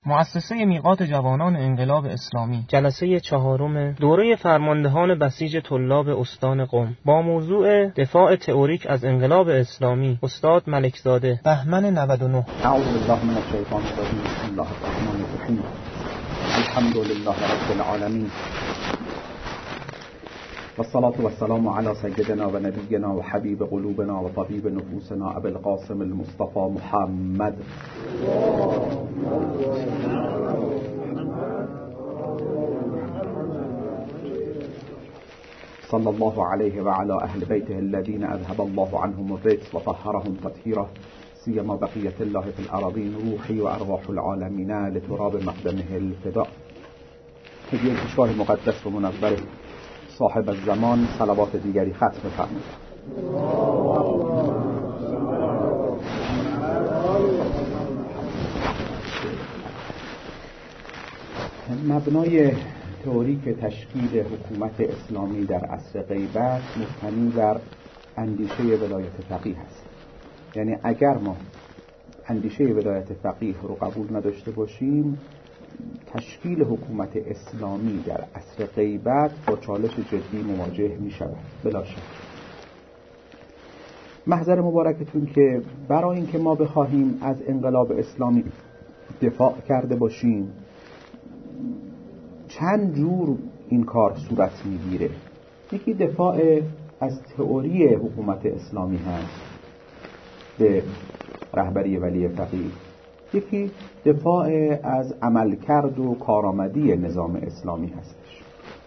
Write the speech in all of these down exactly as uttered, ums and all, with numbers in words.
مؤسسه میقات جوانان انقلاب اسلامی، جلسه چهارم دوره فرماندهان بسیج طلاب استان قم با موضوع دفاع تئوریک از انقلاب اسلامی، استاد ملکزاده، بهمن نود و نه. اعوذ بالله من الشیطان الرجیم. بسم الله الرحمن الرحیم. الحمد لله رب العالمین و الصلاة و السلام علی سیدنا و نبینا و حبیب قلوبنا و طبیب نفوسنا ابی القاسم المصطفى محمد. صلی الله علیه و علی اهل بیته الذین اذهب الله عنهم الرجس و طهرهم تطهیرا، سیما بقیت الله فی الارضین روحی و ارواح العالمین لتراب مقدمه الفداء. هدیه پیشگاه مقدس و منور صاحب الزمان، صلوات دیگری ختم فرمایید. مبنای تئوریک تشکیل حکومت اسلامی در عصر غیبت مبتنی بر اندیشه ولایت فقیه است. یعنی اگر ما اندیشه ولایت فقیه رو قبول نداشته باشیم، تشکیل حکومت اسلامی در عصر غیبت با چالش جدی مواجه می شود بلا شک. محضر مبارکتون که برای اینکه ما بخواهیم از انقلاب اسلامی دفاع کرده باشیم، چند جور این کار صورت میگیره. یکی دفاع از تئوری حکومت اسلامی هست به رهبری ولی فقیه، یکی دفاع از عملکرد و کارآمدی نظام اسلامی هستش.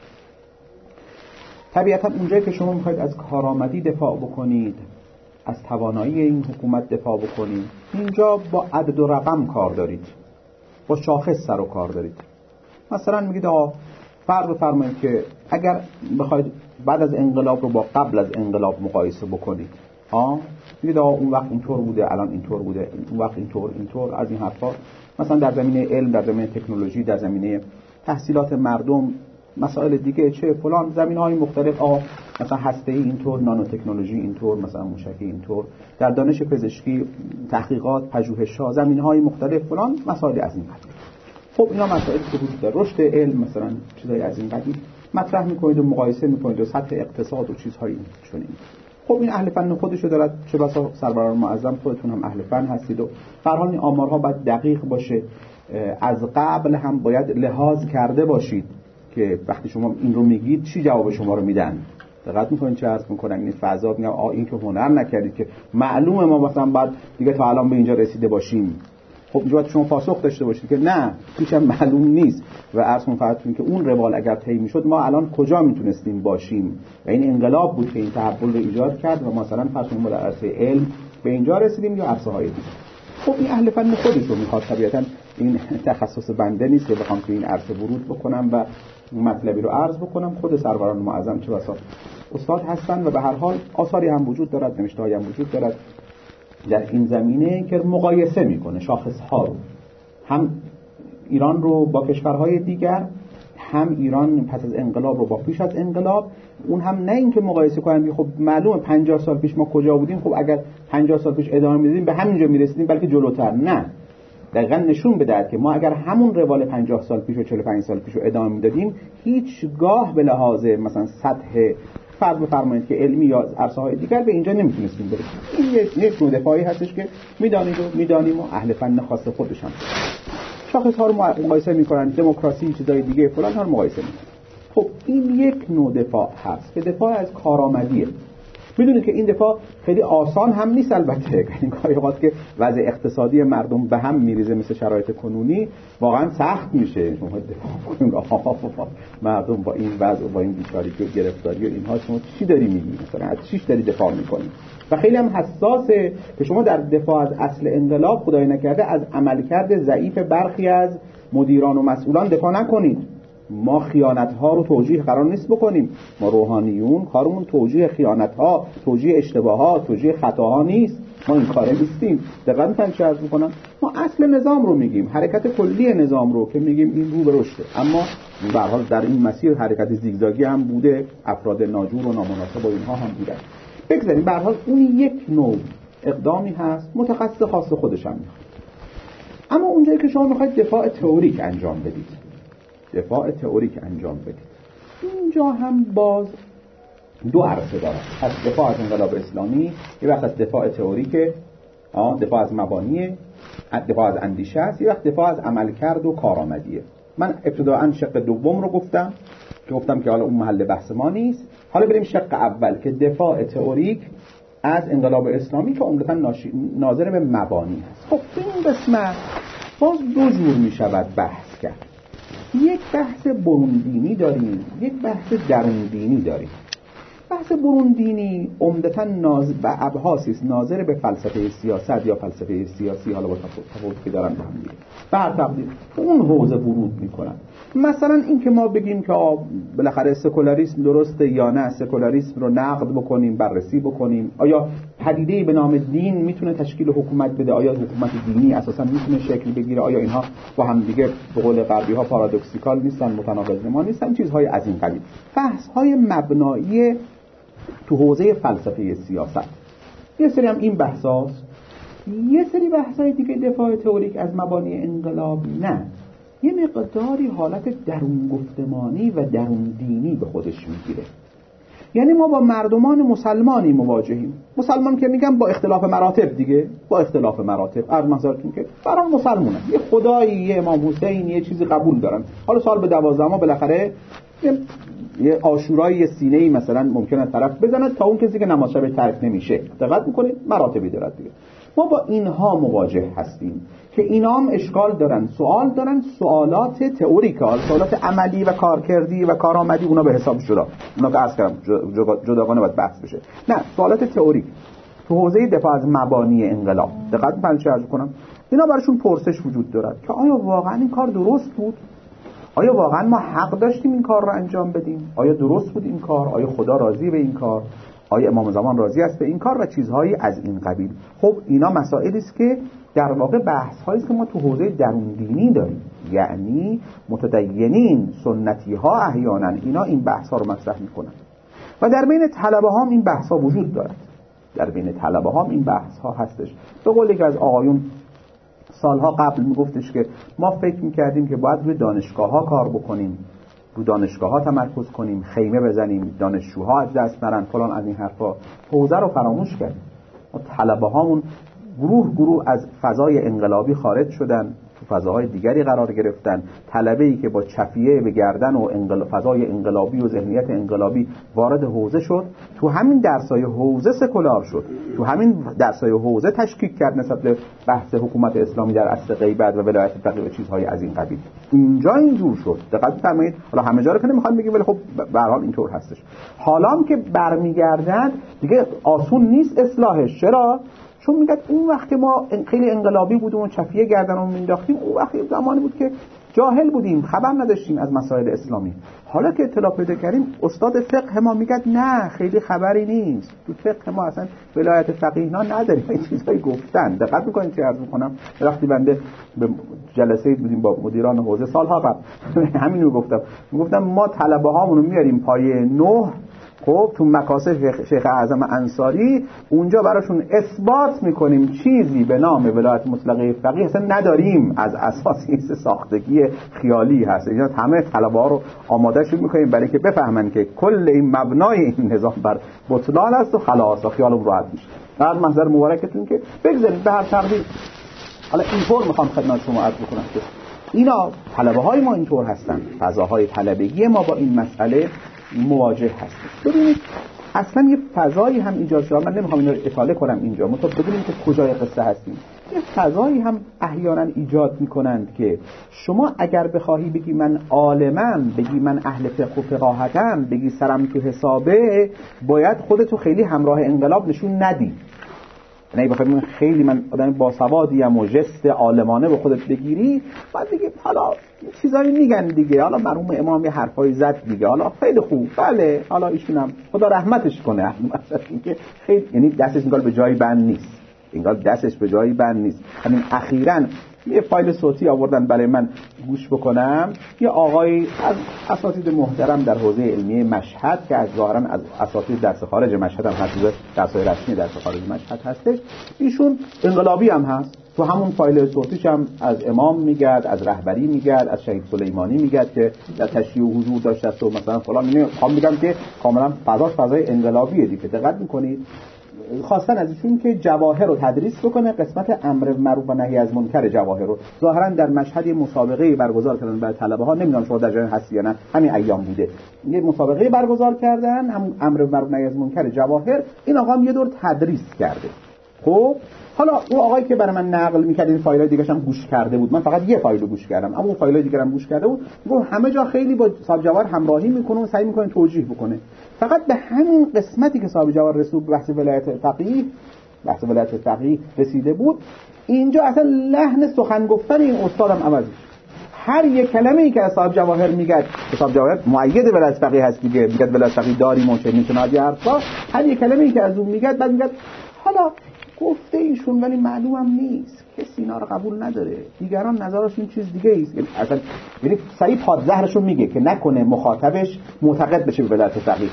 طبیعتا اونجایی که شما میخواید از کارآمدی دفاع بکنید، از توانایی این حکومت دفاع بکنید، اینجا با عدد و رقم کار دارید، با شاخص سر و کار دارید. مثلا میگید آقا فرض بفرمایید که اگر بخواید بعد از انقلاب رو با قبل از انقلاب مقایسه بکنید، ها میگید آقا اون وقت اینطور بوده، الان اینطور بوده، اون وقت اینطور اینطور از این حرفا. مثلا در زمینه علم، در زمینه تکنولوژی، در زمینه تحصیلات مردم، مسائل دیگه چه فلان زمینه‌های مختلف، آقا مثلا هسته‌ای اینطور، نانو تکنولوژی اینطور، مثلا موشکی اینطور، در دانش پزشکی تحقیقات، پژوهش‌ها، زمینه‌های مختلف فلان، مسائل از این قبیل. خب اینا مسائلی که وجود داره، رشد علم مثلا چیزای از این قبیل مطرح می‌کنید و مقایسه می‌کنید و سطح اقتصاد و چیزهای چنین. خب این اهل فن خودشو دارد، چه بسا سروران معظم خودتون هم اهل فن هستید و به هر حال این آمارها باید دقیق باشه. از قبل هم باید لحاظ کرده باشید که وقتی شما این رو میگید چی جواب شما رو میدن. دقت می‌کنید چه عرض می‌کنم، این فضا میگم آ این که هنر نکردید که معلومه ما مثلا بعد دیگه تا الان به اینجا رسیده باشیم. خب اینجا شما پاسخ داشته باشید که نه، هیچ هم معلوم نیست و عرض می‌کنم که اون روال اگر طی می‌شد ما الان کجا میتونستیم باشیم. و این انقلاب بود که این تحول رو ایجاد کرد و مثلا پس ما در عرصه علم به اینجا رسیدیم یا عرصه‌های دیگه. خب این اهل فن خودش رو می‌خواد، طبیعتاً این تخصص بنده نیست که بخوام تو این عرصه ورود بکنم و مطلبی رو عرض بکنم. خود سروران معظم چه بسا استاد هستن و به هر حال آثاری هم وجود دارد، نوشته‌هایی هم وجود دارد در این زمینه که مقایسه میکنه شاخص‌ها رو، هم ایران رو با کشورهای دیگر، هم ایران پس از انقلاب رو با پیش از انقلاب. اون هم نه اینکه مقایسه کنیم خب معلومه پنجاه سال پیش ما کجا بودیم، خب اگر پنجاه سال پیش ادامه میدیم به همینجا میرسیدیم بلکه جلوتر. نه، دقیقاً نشون بده که ما اگر همون روال پنجاه سال پیش و چهل و پنج سال پیش رو ادامه میدادیم، هیچگاه به لحاظ مثلا سطح فرض بفرمایید که علمی یا عرصه‌های دیگر به اینجا نمیتونستیم برسیم. این یک نوع دفاعی هستش که میدانید و میدانیم و اهل فن خاص خودش هم شاخص‌ها رو مقایسه میکنن، دموکراسی چیزای دیگه فلان ها رو مقایسه میکنن. خب این یک نوع دفاع هست که دفاع از کارآمدیه. میدونید که این دفاع خیلی آسان هم نیست البته. این کاری وقتی که وضع اقتصادی مردم به هم میریزه مثل شرایط کنونی واقعا سخت میشه شما دفاع کنید. آها مردم با این وضع و با این بیچاری و گرفتاری و اینها شما چی داری میگی، مثلا از چیش داری دفاع میکنی؟ و خیلی هم حساسه که شما در دفاع از اصل انقلاب خدای نکرده از عملکرد ضعیف برخی از مدیران و مسئولان دفاع نکنید. ما خیانت‌ها رو توجیه قرار نیست بکنیم. ما روحانیون کارمون توجیه خیانت‌ها، توجیه اشتباهات، توجیه خطاها نیست. ما این کاره نیستیم. دقیقاً می‌فهمید چه عرض می‌کنم؟ ما اصل نظام رو میگیم، حرکت کلی نظام رو که میگیم این رو به رشده. اما به هر حال در این مسیر حرکت زیگزاگی هم بوده، افراد ناجور و نامناسب و اینها هم بودن. بگذاریم به هر حال اون یک نوع اقدامی هست، متخصص خاص خودش هم می‌خواد. اما اونجایی که شما میخواید دفاع تئوریک انجام بدید، دفاع تئوریک انجام بدید، اینجا هم باز دو عرصه داره. از دفاع از انقلاب اسلامی یه وقت از دفاع تئوریک، دفاع از مبانی، دفاع از اندیشه است، یه وقت دفاع از عملکرد و کارآمدیه. من ابتداءً شق دوم رو گفتم که گفتم که حالا اون محل بحث ما نیست. حالا بریم شق اول که دفاع تئوریک از انقلاب اسلامی که عمدتاً ناظر به مبانی هست. خب این قسمت باز دو جور می شود بحث کرد. یک بحث برون دینی داریم، یک بحث درون دینی داریم. بحث برون دینی عمدتاً ناظر به ابحاثی است ناظر به فلسفه سیاست یا فلسفه سیاسی، حالا با تفاوتی که دارن با هم دیگه بر تقدیر اون حوزه ورود میکنن. مثلا این که ما بگیم که بالاخره سکولاریسم درسته یا نه، سکولاریسم رو نقد بکنیم، بررسی بکنیم، آیا پدیده‌ای به نام دین میتونه تشکیل حکومت بده، آیا حکومت دینی اساسا میتونه شکل بگیره، آیا اینها با هم دیگه به قول غربی ها پارادوکسیکال نیستن، متناقض ما نیستن، چیزهای از این قبیل. بحث های مبنایی تو حوزه فلسفه سیاست یه سری هم این بحثاست. یه سری بحثای دیگه دفاع تئوریک از مبانی انقلاب نه، یه مقداری حالت درون گفتمانی و درون دینی به خودش میگیره. یعنی ما با مردمان مسلمانی مواجهیم، مسلمان که میگم با اختلاف مراتب دیگه، با اختلاف مراتب از مثالتون که برای مسلمانه یه خدایی، یه امام حسین، یه چیزی قبول دارن. حالا سال به دوازدهم بالاخره یه یه عاشورای یه سینه‌ای مثلا ممکنه طرف بزنه تا اون کسی که نماز شب ترک نمیشه. دقت میکنید مراتبی داره دیگه. ما با اینها مواجه هستیم که اینا هم اشکال دارن، سوال دارن، سوالات تئوریکال، سوالات عملی و کارکردی و کارآمدی اونا به حساب شده، اونا که عرض کردم جداگانه باید بحث بشه. نه، سوالات تئوریک تو حوزه دفاع از مبانی انقلاب دقت می‌کنید چه عرض کنم، اینا براشون پرسش وجود داره که آیا واقعا این کار درست بود؟ آیا واقعا ما حق داشتیم این کار رو انجام بدیم؟ آیا درست بود این کار؟ آیا خدا راضی به این کار؟ آیا امام زمان راضی است به این کار و چیزهایی از این قبیل؟ خب اینا مسائلی است که در واقع بحث هایی است که ما تو حوزه درون دینی داریم، یعنی متدینین سنتی ها احیانا اینا این بحث ها رو مطرح میکنن و در بین طلبه ها این بحث ها وجود دارد. در بین طلبه ها این بحث ها هستش. به قول یکی از آقایون سالها قبل میگفتش که ما فکر میکردیم که باید روی دانشگاه ها کار بکنیم، رو دانشگاه ها تمرکز کنیم، خیمه بزنیم، دانشجوها از دست نرن، فلان از این حرفا. حوزه رو فراموش کردیم. ما طلبه هامون گروه گروه از فضای انقلابی خارج شدن، تو فضاهای دیگری قرار گرفتن. طلبه‌ای که با چفیه به گردن و انقلاب فضای انقلابی و ذهنیت انقلابی وارد حوزه شد، تو همین درسای حوزه سکولار شد، تو همین درسای حوزه تشکیک کرد نسبت به بحث حکومت اسلامی در عصر غیبت و ولایت فقیه و چیزهای از این قبیل. اینجا اینجور شد. دقت فرمایید. حالا همه جا رو که نمیخوام بگم ولی خب به هر حال اینطور هستش. حالا هم که برمیگردن دیگه آسون نیست اصلاحش. چرا؟ چون میگه اون وقت که ما خیلی انقلابی بودیم و چفیه گردنمون مینداختیم، اون وقت زمانی بود که جاهل بودیم، خبر نداشتیم از مسائل اسلامی. حالا که اطلاع پیدا کردیم، استاد فقه ما میگه نه خیلی خبری نیست، تو فقه ما اصلا ولایت فقیه اینا نداریم، این چیزایی گفتن. دقت میکنید چه عرض میکنم؟ وقتی بنده به جلسه بودیم با مدیران حوزه سالها قبل همین رو گفتم، میگفتم ما طلبه هامون رو میاریم پایه نه، خب تو مکاسب شیخ اعظم انصاری، اونجا براشون اثبات میکنیم چیزی به نام ولایت مطلقه فقیه اصلا نداریم، از اساسی ساختگی خیالی هست. اینا همه طلبه ها رو آمادهشون میکنیم برای که بفهمن که کل این مبنای این نظام بر بطلان است و خلاص و خیالم راحت میشه. بعد منظر مبارکتون که بگذارید به هر تقدیر. حالا اینطور میخوام خدمت شما عرض بکنم که اینا طلبه های ما اینطور هستن، فضاهای طلبگی ما با این مسئله مواجه هستیم. ببینید اصلا یه فضایی هم ایجاد شده، من نمیخوام اینو اطاله کنم اینجا، مطمئن ببینیم که کجای قصه هستیم. یه فضایی هم احیانا ایجاد میکنند که شما اگر بخواهی بگی من عالمم، بگی من اهل فقه و فقاهتم، بگی سرم تو حسابه، باید خودتو خیلی همراه انقلاب نشون ندی. نه بخوام خیلی من آدم باسوادیم و جست عالمانه به خودت بگیری، بعد دیگه حالا چیزایی میگن دیگه، حالا مرحوم امام یه حرفایی زد دیگه، حالا خیلی خوب، بله حالا ایشونم خدا رحمتش کنه، مثلا اینکه خیلی یعنی دستش انگار به جای بند نیست، انگار دستش به جای بند نیست. همین اخیراً یه فایل صوتی آوردن برای من گوش بکنم، یه آقای از اساتید محترم در حوزه علمی مشهد که از ظاهراً از اساتید درس خارج مشهد هم هست، درس‌های رسمی درس خارج مشهد هستش، ایشون انقلابی هم هست، تو همون فایل صوتیش هم از امام میگد، از رهبری میگد، از شهید سلیمانی میگد که در تشییع و حضور داشته و مثلا فلان. میخوام بگم که کاملا فضاش فضای انقلابیه دیگه. دقت میکنید خواستن از ایشون که جواهر رو تدریس بکنه، قسمت امر معروف و نهی از منکر جواهر رو. ظاهرا در مشهد مسابقه برگزار کردن برای طلبه ها، نمیدونم شما در جای هستی یا نه، همین ایام بوده، یه مسابقه برگزار کردن، هم امر معروف و نهی از منکر جواهر. این آقا هم یه دور تدریس کرده. خب حالا اون آقایی که برای من نقل میکرد این فایلای دیگه‌ش هم گوش کرده بود، من فقط یه فایل رو گوش کردم، اما اون فایلای دیگه هم گوش کرده بود. گفت همه جا خیلی با صاحب جواهر همراهی میکنه و سعی میکنه توجیه بکنه، فقط به همین قسمتی که صاحب جواهر رسول بحث ولایت فقیه بحث ولایت فقیه رسیده بود، اینجا اصلا لحن سخن گفتن این استادم عوض شد. هر یک کلمه‌ای که از صاحب جواهر میگه، صاحب جواهر مؤید ولایت فقیه هست دیگه، میگه ولایت فقیه داریم و چه میتونه از حرفا، هر یک کلمه‌ای که از اون میگه بعد میگه حالا گفته ایشون ولی معلومم نیست، کسی اینا رو قبول نداره، دیگران نظرشون چیز دیگه ایست. یعنی اصلا یعنی سعی پادزهرشون میگه که نکنه مخاطبش معتقد بشه به ولایت فقیه،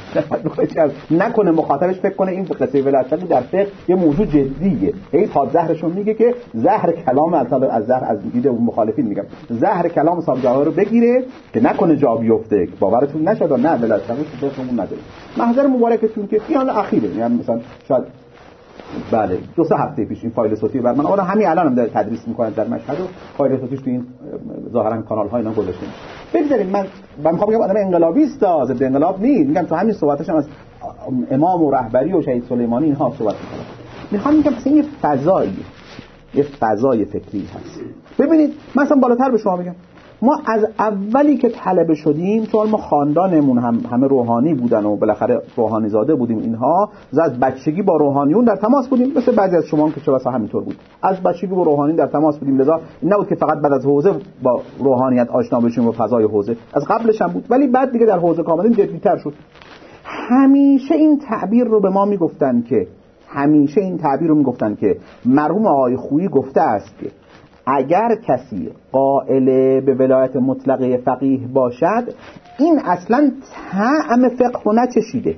نکنه مخاطبش فکر کنه این قصه ولایت فقیه در فقه یه موضوع جدیه. این پادزهرشون میگه که زهر کلام اصلا از زهر از دید اون مخالفین میگم زهر کلام صاحب جواهر رو بگیره که نکنه جا بیفته، باورتون نشد نه ولایت فقیه فقهمون نداره. محضر مبارکتون که این اخیره، یعنی مثلا شاید بله دو سه هفته پیش این فایل صوتی بر من آره همین الان هم داره تدریس میکنه در مشهد و فایل صوتیش تو این ظاهرا کانال ها اینا گذاشته میشه. بگذارید من من میخوام بگم آدم انقلابی است، ضد انقلاب نیست، میگم تو همین صحبتش هم از امام و رهبری و شهید سلیمانی اینها صحبت میکنه. میخوام میگم مثلا یه فضایی یه فضای فکری هست. ببینید مثلا بالاتر به شما میگم، ما از اولی که طلبه شدیم، چون ما خاندانمون هم همه روحانی بودن و بالاخره روحانی زاده بودیم، اینها از بچگی با روحانیون در تماس بودیم، مثل بعضی از شما که چرا همینطور بود، از بچگی با روحانی در تماس بودیم. لذا این نبود که فقط بعد از حوزه با روحانیت آشنا بشیم و فضای حوزه، از قبلش هم بود، ولی بعد دیگه در حوزه کاملا جدی‌تر شد. همیشه این تعبیر رو به ما میگفتن که همیشه این تعبیر رو میگفتن که مرحوم آقای خویی گفته است که اگر کسی قائل به ولایت مطلقه فقیه باشد، این اصلا طعم فقه رو نچشیده،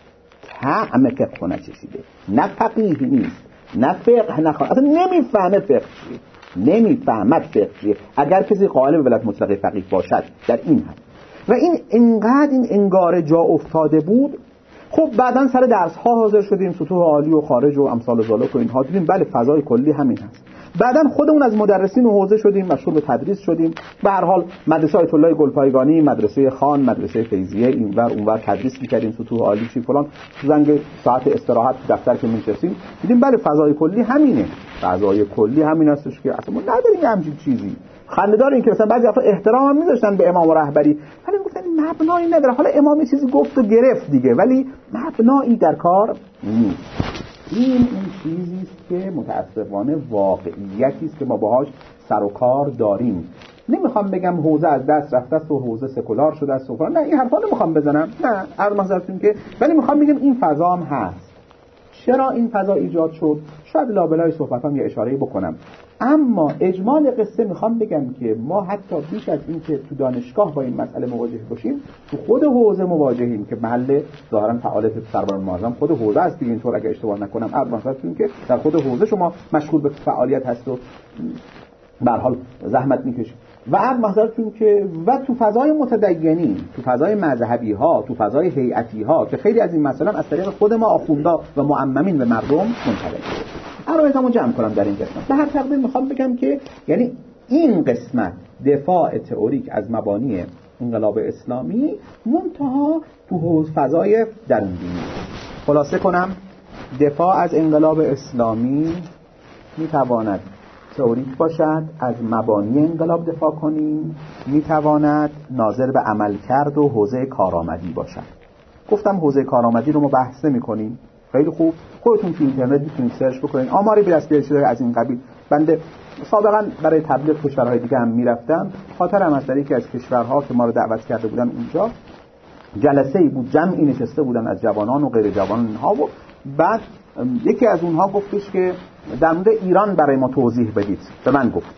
طعم فقه رو نچشیده، نه فقیه نیست، نه فقه نخواد، اصلا نمیفهمه فقه چیه، نمیفهمد فقه چیه اگر کسی قائل به ولایت مطلقه فقیه باشد در این حد. و این انقدر این انگار جا افتاده بود. خب بعداً سر درس ها حاضر شدیم، سطوح عالی و خارج و امثال ذالک و اینها دیدیم، بله فضای کلی همین هست. بعداً خودمون از مدرسین و حوزه شدیم، مشغول به تدریس شدیم. به هر حال مدرسه آیت الله گلپایگانی، مدرسه خان، مدرسه فیضیه، اینور اونور تدریس می‌کردیم، سطوح عالی چی فلان. تو زنگ ساعت استراحت دفتر که می‌نشستیم دیدیم بله فضای کلی همینه، فضای کلی همین هستش که اصلا ما نداریم همچین چیزی. خنده‌دار این که مثلا بعضی افراد احترام هم می‌ذاشتن به امام و رهبری، ولی میگفتن مبنایی نداره. حالا امام یه چیزی گفت و گرفت دیگه، ولی مبنایی در کار نیست. این این چیزی است که متاسفانه واقعیتی است که ما باهاش سر و کار داریم. نمیخوام بگم حوزه از دست رفته است و حوزه سکولار شده است و نه، این حرفا نمیخوام بزنم، نه عرض محضرتون که، ولی میخوام بگم این فضا هم هست. چرا این فضا ایجاد شد؟ شاید لابلای صحبتام یه اشاره‌ای بکنم، اما اجمال قصه میخوام بگم که ما حتی بیش از این که تو دانشگاه با این مسئله مواجه باشیم، تو خود حوزه مواجهیم که محل ظاهرا فعالیت سرور معظم خود حوزه است دیگه، اینطور اگه اشتباه نکنم عرض محضرتون که در خود حوزه شما مشغول به فعالیت هست و به هر حال زحمت میکشید. و عرض محضرتون که و تو فضای متدینی، تو فضای مذهبی ها، تو فضای هیئتی ها که خیلی از این مسائل از طریق خود ما آخوندا و معممین به مردم منتقل شده. عرایزمو جمع کنم در این قسمت. به هر تقدیر میخوام بگم که یعنی این قسمت دفاع تئوریک از مبانی انقلاب اسلامی منتها تو فضای درون دینی. خلاصه کنم، دفاع از انقلاب اسلامی میتواند تئوریک باشد، از مبانی انقلاب دفاع کنیم، میتواند ناظر به عملکرد و حوزه کارآمدی باشد. گفتم حوزه کارآمدی رو ما بحث نمی‌کنیم، خیلی خوب، خودتون تو اینترنت میتونید سرچ بکنید، آماری به دست بیارید از این قبیل. بنده سابقا برای تبلیغ کشورهای دیگه هم میرفتم، خاطرم از یکی از کشورها که ما رو دعوت کرده بودن اونجا جلسه‌ای بود، جمعی نشسته بودن از جوانان و غیر جوانان اینها، و بعد یکی از اونها گفتش که در مورد ایران برای ما توضیح بدید. به من گفت،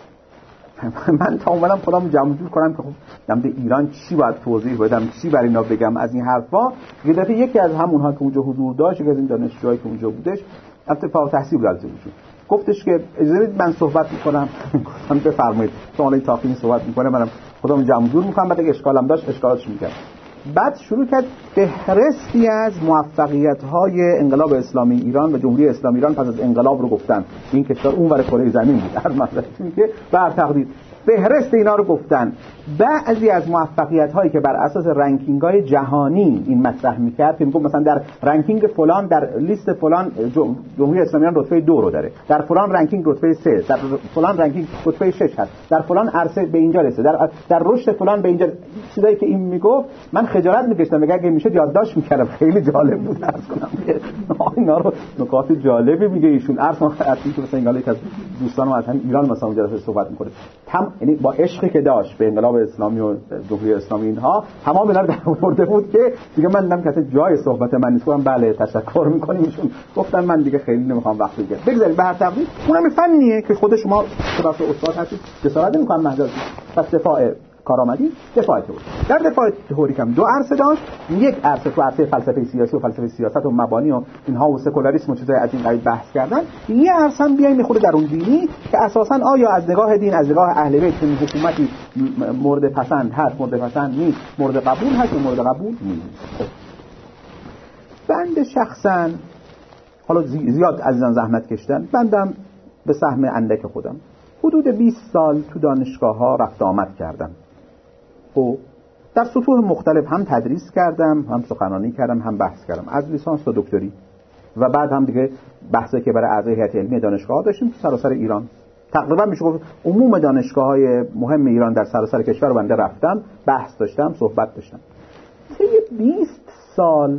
من تا اومدم خودم جمع جور کنم که خب در مورد ایران چی باید توضیح بدم، چی برای اینا بگم از این حرفا. یه دفعه یکی از همونها که اونجا حضور داشت، یکی از این دانشجوهایی که اونجا بودش، البته فارغ التحصیل بود، گفتش که اجازه بدید من صحبت میکنم. گفتم بفرمایید، چون الان تاقی صحبت میکنه منم خودم جمع جور میکنم، بعد اگه اشکالم داشت اشکالاتش میگم. بعد شروع کرد فهرستی از موفقیت‌های انقلاب اسلامی ایران و جمهوری اسلامی ایران پس از انقلاب رو گفتن. این کشور اونور کره زمین بود، هر مطلبی که بر تقدیر فهرست اینا رو گفتن. بعضی از موفقیت‌هایی که بر اساس رنکینگ‌های جهانی این مطرح می‌کرد، که میگفت مثلا در رنکینگ فلان، در لیست فلان جمهوری اسلامی ایران رتبه دو رو داره، در فلان رنکینگ رتبه سه، در فلان رنکینگ رتبه شش هست، در فلان عرصه به اینجا رسید، در در رشد فلان به اینجا. چیزایی که این میگفت من خجالت می‌کشیدم، مگر اگه میشه یادداشت می‌کردم. خیلی جالب بود عرض کنم اینا رو، نکات جالبی میگه ایشون. عرض کنم که مثلا این از دوستانم از هم ایران مثلا جلسه صحبت می‌کنه، تم یعنی با عشقی که داشت به انقلاب اسلامی و جمهوری اسلامی اینها تمام اینا رو در آورده بود که دیگه من دیدم که جای صحبت من نیست. گفتم بله تشکر می‌کنیم. ایشون گفتن من دیگه خیلی نمی‌خوام وقت بگیرم. بگذارید به هر تقدیر اونم فنیه که خود شما کلاس استاد هستید، جسارت نمی‌کنم محض پس دفاع کارآمدی، دفاع تئوری. در دفاع تئوریک هم دو عرصه داشت. یک عرصه تو عرصه فلسفه سیاسی و فلسفه سیاست و مبانی و اینها و سکولاریسم و چیزای از این قبیل بحث کردن. یه عرصه هم بیایم خود درون دینی که اساساً آیا از نگاه دین، از نگاه اهل بیت این حکومتی مورد پسند هست، مورد پسند نیست، مورد قبول هست و مورد قبول نیست. بنده شخصاً حالا زیاد عزیزان زحمت کشیدن، بندم به سهم اندک خودم حدود بیست سال تو دانشگاه‌ها رفت آمد کردم. خب در سطوح مختلف هم تدریس کردم، هم سخنرانی کردم، هم بحث کردم، از لیسانس تا دکتری. و بعد هم دیگه بحثی که برای اعضای هیئت علمی دانشگاه داشتیم تو سراسر ایران. تقریبا میشه گفت عموم دانشگاه‌های مهم ایران در سراسر کشور رو بنده رفتم، بحث داشتم، صحبت داشتم. طی بیست سال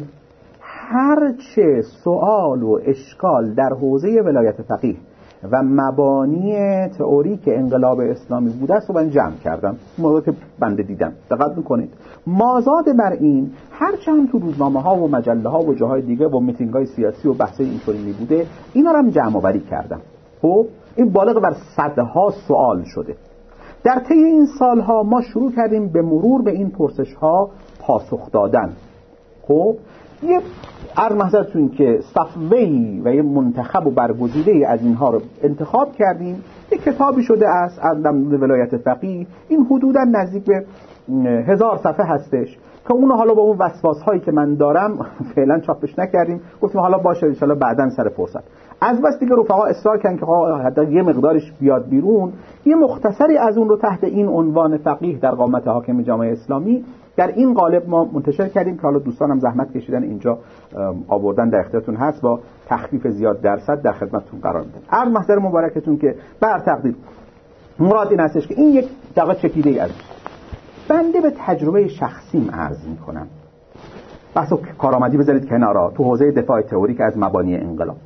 هر چه سوال و اشکال در حوزه ولایت فقیه و مبانی تئوریک انقلاب اسلامی بوده است و من جمع کردم، موضوعی که بنده دیدم. دقت میکنید مازاد بر این هرچه هم تو روزنامه ها و مجله ها و جاهای دیگه و میتینگ های سیاسی و بحث اینطوری می بوده، اینا رو هم جمع آوری کردم. خب این بالغ بر صدها سوال شده. در طی این سالها ما شروع کردیم به مرور به این پرسش ها پاسخ دادن. خب یه عرض محضرتون که صفوه‌ای و یه منتخب و برگزیده از اینها رو انتخاب کردیم. یک کتابی شده است از ولایت فقیه، این حدوداً نزدیک به هزار صفحه هستش که اون حالا با اون وسواس هایی که من دارم فعلا چاپش نکردیم، گفتیم حالا باشه ان شاء الله بعداً سر فرصت. از بس دیگه رفقا اصرار کردن که حتی یه مقدارش بیاد بیرون، یه مختصری از اون رو تحت این عنوان فقیه در قامت حاکم جامعه اسلامی در این قالب ما منتشر کردیم که حالا دوستانم زحمت کشیدن اینجا آوردن، در اختیارتون هست، با تخفیف زیاد درصد در خدمتتون قرار میدم. عرض محضر مبارکتون که بر تقدیر مراد این هستش که این یک دقیقه چکیده ای از بنده به تجربه شخصیم عرض میکنم. بحث کارآمدی بذارید کنارا، تو حوزه دفاع تئوریک از مبانی انقلاب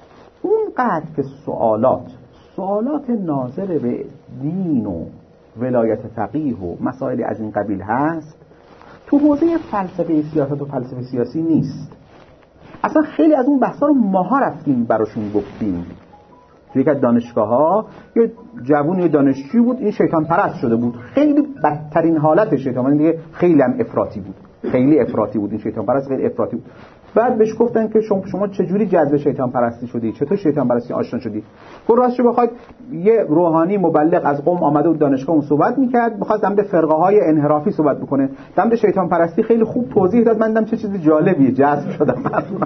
اونقدر که سوالات سوالات ناظر به دین و ولایت فقیه و مسائل از این قبیل هست، تو حوزه فلسفه سیاست و فلسفه سیاسی نیست. اصلا خیلی از اون بحثا رو ماها رفتیم براشون گفتیم. تو یک از دانشگاه‌ها یه جوون یه دانشجوی بود، این شیطان پرست شده بود، خیلی بدترین حالت شیطان پرست، دیگه خیلی هم افراطی بود، خیلی افراطی بود این شیطان پرست، خیلی افراطی بود. بعد بهش گفتن که شما شما چجوری جذب شیطان پرستی شدی، چطور شیطان پرستی آشنا شدی؟ گفت راستش بخواید یه روحانی مبلغ از قم آمده بود دانشگاه اون صحبت میکرد، می‌خواست در مورد فرقه‌های انحرافی صحبت بکنه، در مورد شیطان پرستی خیلی خوب توضیح داد. من دیدم چه چیز جالبیه، جذب شدم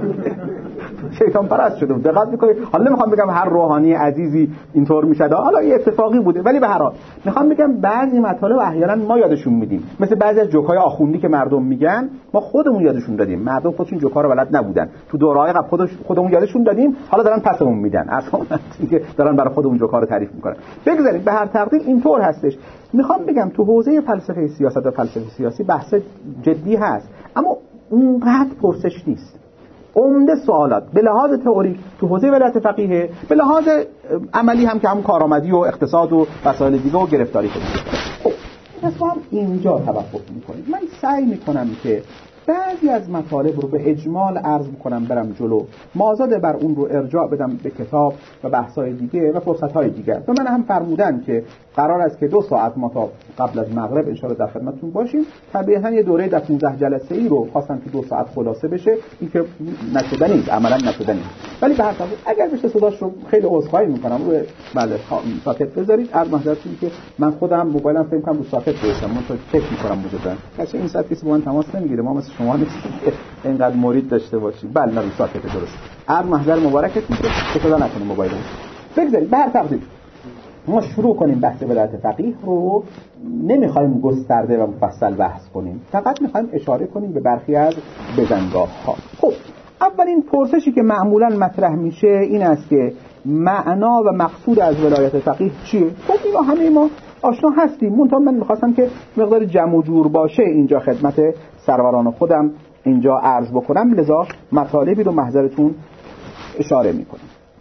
شیطان پرست شده بود. دقت می‌کنید؟ حالا نمی‌خوام بگم هر روحانی عزیزی اینطور میشه، حالا یه اتفاقی بوده، ولی به هر حال می‌خوام بگم بعضی مطالب احیانا ما یادشون میدیم، مثل بعضی از جوک‌های آخوندی که مردم میگن ما خودمون یادشون دادیم، مردم خودشون جوک‌ها رو بلد نبودن، تو دوره‌های قبل خودش خودمون یادشون دادیم، حالا دارن پسمون میدن، اصلا دیگه دارن برای خودمون جوک‌ها رو تعریف میکنن. بگذارید به هر تقدیر اینطور هستش. میخوام بگم تو حوزه فلسفه سیاست و فلسفه سیاسی بحث جدی هست، اما اونقدر پرسش نیست. عمده سوالات به لحاظ تئوریک تو حوزه ولایت فقیه، به لحاظ عملی هم که همون کارآمدی و اقتصاد و مسائل دیگه و گرفتاری کنید. خب پس ما اینجا توقف میکنیم. من سعی میکنم که بعضی از مطالب رو به اجمال عرض بکنم برم جلو، مازاد بر اون رو ارجاع بدم به کتاب و بحث‌های دیگه و فرصت‌های دیگر. و من هم فرمودن که قرار است که دو ساعت ما تا قبل از مغرب ان شاءالله در خدمتتون باشیم. طبیعتاً یه دوره در پانزده جلسه‌ای رو خواستم که دو ساعت خلاصه بشه، این که نشده نیست، عملاً نشده نیست. ولی به هر حال اگر بشه صداش رو خیلی عذرخواهی می‌کنم روی بله ساکت بذارید. از محضرتون که من خودم موبایلم فکر کنم رو ساکت گذاشتم، من تو چک می‌کنم موجودن. کسی این ساعت کسی با من تماس نمیگیره، ما مثل شما نیستیم که اینقدر مرید داشته باشیم. بله نه رو ساکت درست. از محضر مبارکتون که صدا نکنید موبایلم. بگذارید به هر تقدیر ما شروع کنیم بحث ولایت فقیه رو. نمیخوایم گسترده و مفصل بحث کنیم، فقط میخوایم اشاره کنیم به برخی از بزنگاه‌ها. خب اولین پرسشی که معمولاً مطرح میشه این است که معنا و مقصود از ولایت فقیه چیه؟ خب اینا همه ما آشنا هستیم، منتها من میخواستم که مقدار جمع و جور باشه اینجا خدمت سروران خودم اینجا عرض بکنم، لذا مطالبی رو محضرتون اشاره میکنم.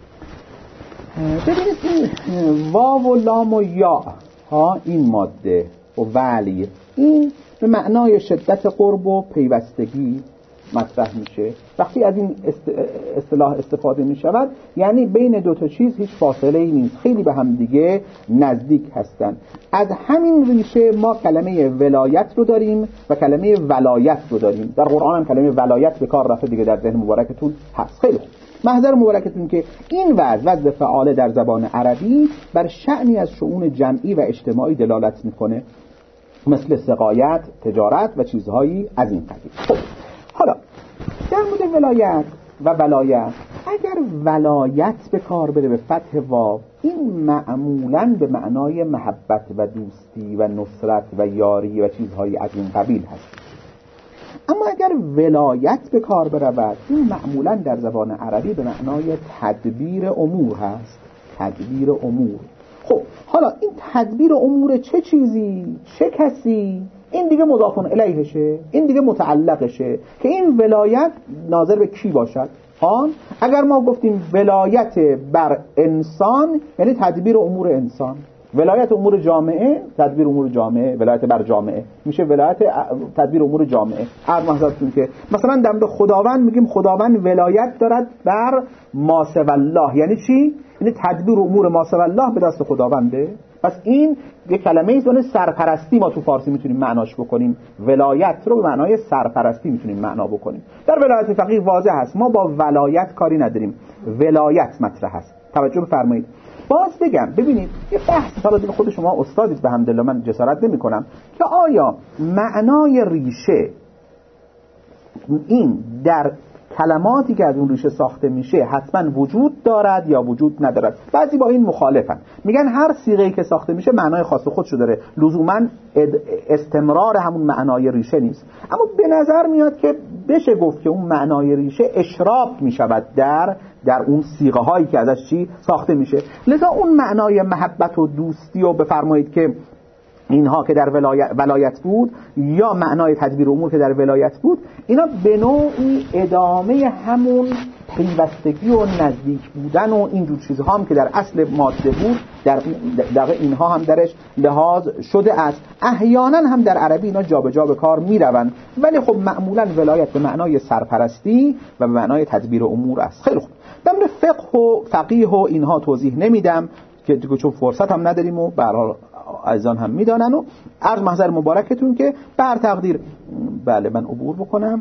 ببینید این واو و لام و یا ها، این ماده و ولی، این به معنای شدت قرب و پیوستگی مطرح میشه. وقتی از این اصطلاح استفاده میشود یعنی بین دو تا چیز هیچ فاصله ای نیست، خیلی به هم دیگه نزدیک هستند. از همین ریشه ما کلمه ولایت رو داریم و کلمه ولایت رو داریم. در قرآن هم کلمه ولایت به کار رفته دیگه، در ذهن مبارکتون هست. خیلی خوب، محضر مبارکتون که این وضع وضع فعاله در زبان عربی بر شأنی از شؤون جمعی و اجتماعی دلالت میکنه، مثل سقایت، تجارت و چیزهایی از این قبیل. خب حالا در مورد ولایت و ولایت، اگر ولایت به کار بره به فتح واو، این معمولاً به معنای محبت و دوستی و نصرت و یاری و چیزهایی از این قبیل هست. اما اگر ولایت به کار برود، این معمولاً در زبان عربی به معنای تدبیر امور هست. تدبیر امور. خب حالا این تدبیر امور چه چیزی؟ چه کسی؟ این دیگه مضاف الیهشه، این دیگه متعلقشه که این ولایت ناظر به کی باشد. آن اگر ما گفتیم ولایت بر انسان یعنی تدبیر امور انسان، ولایت امور جامعه تدبیر امور جامعه، ولایت بر جامعه میشه ولایت تدبیر امور جامعه. عرض محضرتون که مثلا در مورد خداوند میگیم خداوند ولایت دارد بر ما سوی الله، یعنی چی؟ یعنی تدبیر امور ما سوی الله به دست خداونده. پس این یک کلمه ایست، یعنی سرپرستی ما تو فارسی میتونیم معناش بکنیم. ولایت رو به معنای سرپرستی میتونیم معنا بکنیم. در ولایت فقیه واضح هست، ما با ولایت کاری نداریم، ولایت مطرح هست. توجه بفرمایید. باز بگم ببینید یه بحث تا دیگه خود شما استادید به حمدالله، من جسارت نمی کنم که آیا معنای ریشه این در کلماتی که از اون ریشه ساخته میشه حتما وجود دارد یا وجود ندارد. بعضی با این مخالفن، میگن هر صیغه‌ای که ساخته میشه معنای خاص خودشو داره، لزوما استمرار همون معنای ریشه نیست. اما به نظر میاد که بشه گفت که اون معنای ریشه اشراف میشود در در اون صیغه هایی که ازش چی ساخته میشه. لذا اون معنای محبت و دوستی و بفرمایید که اینها که در ولایت, ولایت بود، یا معنای تدبیر امور که در ولایت بود، اینا به نوعی ادامه همون پیوستگی و نزدیک بودن و اینجور چیزها هم که در اصل ماده بود در, در اینها هم درش لحاظ شده است. احیانا هم در عربی اینا جا به جا به کار می روند، ولی خب معمولا ولایت به معنای سرپرستی و به معنای تدبیر امور است. خیلی خوب، در مورد فقه و فقیه و اینها توضیح نمیدم که چون فرصت هم نداریم و به هر حال عزیزان هم میدانن. و عرض محضر مبارکتون که بر تقدیر بله من عبور بکنم.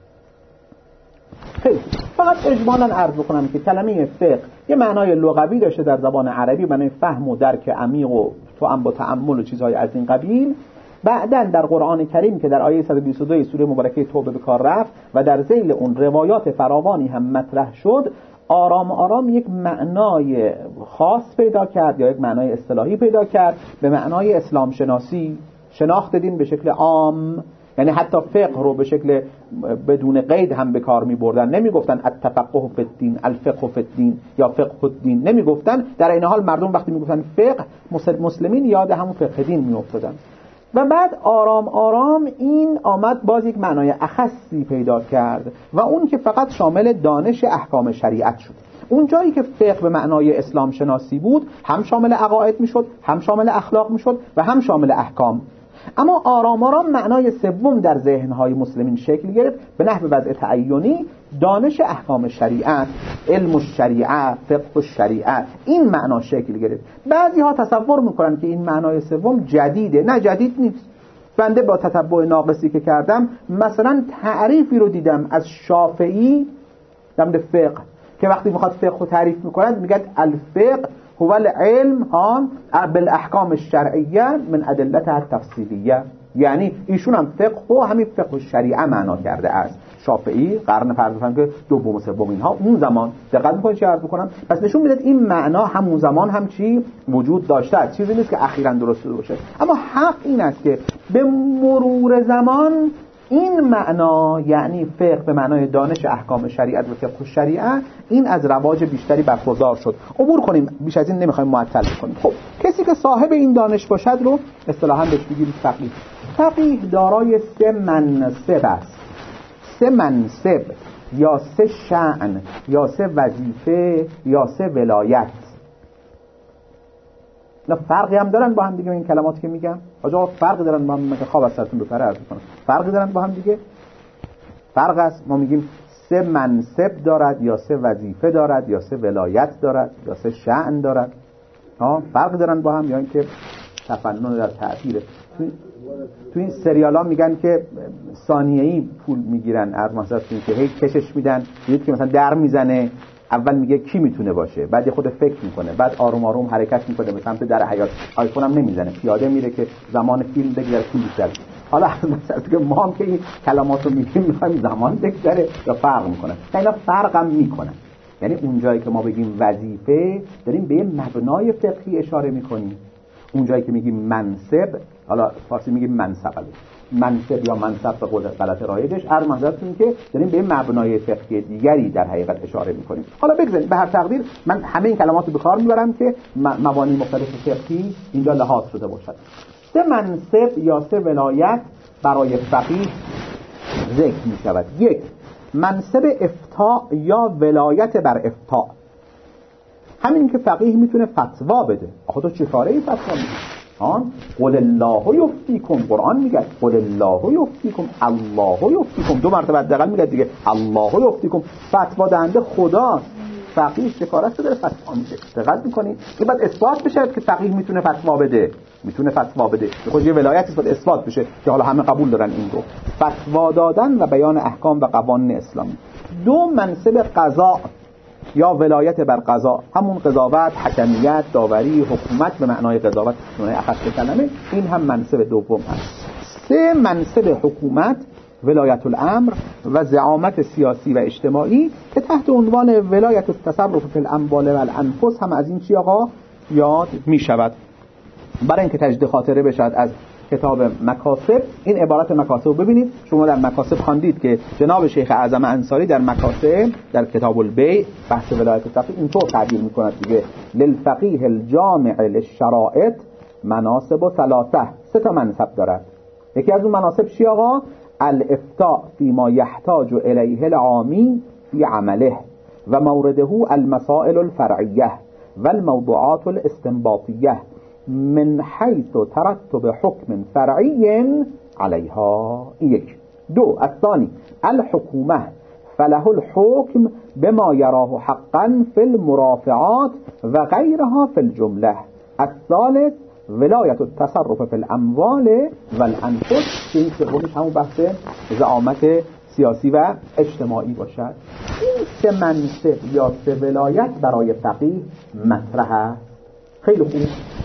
خیلی فقط اجمالاً عرض بکنم که کلمه فقه یه معنای لغوی داشته در زبان عربی، معنای فهم و درک عمیق و توأم با تأمل و چیزهای از این قبیل. بعداً در قرآن کریم که در آیه صد و بیست و دو سوره مبارکه توبه به کار رفت و در ذیل اون روایات فراوانی هم مطرح شد، آرام آرام یک معنای خاص پیدا کرد یا یک معنای اصطلاحی پیدا کرد به معنای اسلام شناسی، شناخت دین به شکل عام. یعنی حتی فقه رو به شکل بدون قید هم به کار می بردن، نمی گفتن التفقه فی الدین، الفقه فی الدین یا فقه الدین، نمی گفتن. در این حال مردم وقتی می گفتن فقه، مسلمین یاد همون فقه دین می افتادن. و بعد آرام آرام این آمد باز یک معنای اخصی پیدا کرد و اون که فقط شامل دانش احکام شریعت شد. اون جایی که فقه به معنای اسلام شناسی بود هم شامل عقاید میشد، هم شامل اخلاق میشد و هم شامل احکام. اما آرام آرام معنای سوم در ذهنهای مسلمین شکل گرفت به نحو وضع تعینی، دانش احکام شریعت، علم الشریعه، فقه الشریعه، این معنا شکل گرفت. بعضی ها تصور میکنن که این معنای سوم جدیده. نه، جدید نیست. بنده با تتبع ناقصی که کردم مثلا تعریفی رو دیدم از شافعی در مورد فقه که وقتی میخواد فقه رو تعریف میکنند میگه الفقه هو العلم ها بالاحکام الشرعیه من ادلتها التفصیلیه. یعنی ایشون هم فقه و همین فقه الشریعه معنا کرده است. شافعی قرن فرض کنیم که دوم و سوم اینها اون زمان دقت میکنید چه عرض بکنم، پس نشون میده این معنا همون زمان هم چی وجود داشته است، چیزی نیست که اخیراً درست شده باشه. اما حق این است که به مرور زمان این معنا، یعنی فقه به معنای دانش احکام شریعت و فقه شریعه، این از رواج بیشتری برخوردار شد. عبور کنیم، بیش از این نمیخوایم معطل کنیم. خب کسی که صاحب این دانش باشد رو اصطلاحاً بهش میگیم فقیه. فقیه دارای سه منصب است. سه منصب یا سه شأن یا سه وظیفه یا سه ولایت. نه فرقی هم دارن با هم دیگه این کلماتی که میگم؟ آجا فرقی دارن با هم؟ من خواب از سرتون بپره عرض کنم. فرقی دارن با هم دیگه؟ فرق است. ما میگیم سه منصب دارد یا سه وظیفه دارد یا سه ولایت دارد یا سه شأن دارد. ها فرقی دارن با هم یا اینکه تفنن در تعبیره؟ تو این سریال ها میگن که ثانیه‌ای پول میگیرن، عرض مثلا که هی کشش میدن، میگید که مثلا در میزنه، اول میگه کی میتونه باشه، بعد یه خود فکر میکنه، بعد آروم آروم حرکت میکنه به سمت در حیاط. آیفون هم نمیزنه، پیاده میره که زمان فیلم بگذره پول بیشتر. حالا مثلا که ما هم که این کلمات رو میگیم میخوایم زمان بگذره یا فرق میکنه. اینا فرق هم میکنن. یعنی اون جایی که ما بگیم وظیفه داریم به یه مبنای فقهی اشاره میکنیم. اون جایی که میگیم منصب، حالا فارسی میگیم منصب، منصب یا منصب به قول غلط رایجش، هر منظورتون که داریم به مبنای فقهی دیگری در حقیقت اشاره میکنیم. حالا بگذاریم به هر تقدیر من همه این کلمات رو به کار میبرم که مبانی مختلف فقهی اینجا لحاظ شده باشد. سه منصب یا سه ولایت برای فقیه ذکر میشود. یک، منصب افتاء یا ولایت بر افتاء. همین که فقیه میتونه فتوا بده. آخه تو چه کاره ای فتوا میدی؟ آن قل الله یفتیکم، قرآن میگه قل الله یفتیکم، الله یفتیکم، دو مرتبه حداقل میگه دیگه الله یفتیکم. فتوا دهنده خداست. فقیه چه کاره است داره فتوا میده؟ دقت میکنید که بعد اثبات بشه که فقیه میتونه فتوا بده، میتونه فتوا بده. خود یه ولایتی باید اثبات بشه که حالا همه قبول دارن این رو، فتوا دادن و بیان احکام و قوانین اسلامی. دو، منصب قضا یا ولایت بر قضا، همون قضاوت، حکمیت، داوری، حکومت به معنای قضاوت، معنای اخص کلمه، این هم منصب دوم هست. سه، منصب حکومت، ولایت الامر و زعامت سیاسی و اجتماعی که تحت عنوان ولایت التصرف فی الاموال و الانفس هم از این چی آقا یاد می شود. برای اینکه تجدید خاطره بشد از کتاب مکاسب، این عبارت مکاسب رو ببینید. شما در مکاسب خواندید که جناب شیخ اعظم انصاری در مکاسب در کتاب البیع بحث ولایت الفقیه اینطور تعبیر می‌کند دیگه: للفقیه الجامع للشرائط مناصب و ثلاثه. سه تا منصب دارد. یکی از اون مناصب چی آقا؟ الافتاء فيما يحتاج الیه العامی فی عمله و مورده المسائل الفرعیه و الموضوعات الاستنباطیه من حیث ترتب حکم فرعی علیها. یک. دو، الثانی الحکومه فله الحکم بما یراه حقا فی المرافعات و غیرها فی الجمله. الثالث ولایت التصرف فی الاموال و الانفس، که این سومیش همون بحث زعامت سیاسی و اجتماعی باشد. این سه منصب یا سه ولایت برای فقیه مطرح است. خیلی خوب.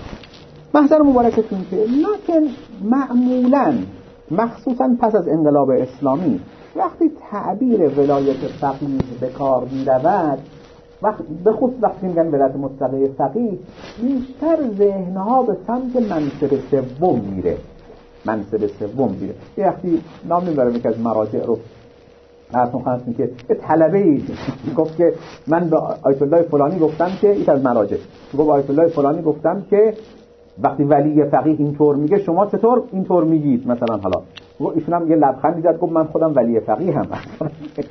محضر مبارکتون که لکن معمولاً مخصوصاً پس از انقلاب اسلامی وقتی تعبیر ولایت فقیه به کار می رود، وقت به خصوص وقتی میگن ولایت مطلقه فقیه، بیشتر ذهنها به سمت منصب سوم میره. منصب سوم میره. یه وقتی نام میبرم یک از مراجع رو اصلا خواستم که یه طلبه‌ای گفت که من به آیت الله فلانی گفتم که یک از مراجع گفت آیت الله فلانی گفتم که وقتی ولی فقیه اینطور میگه شما چطور اینطور میگید مثلا. حالا ایشون هم یه لبخندی زد گفت من خودم ولی فقیه هم.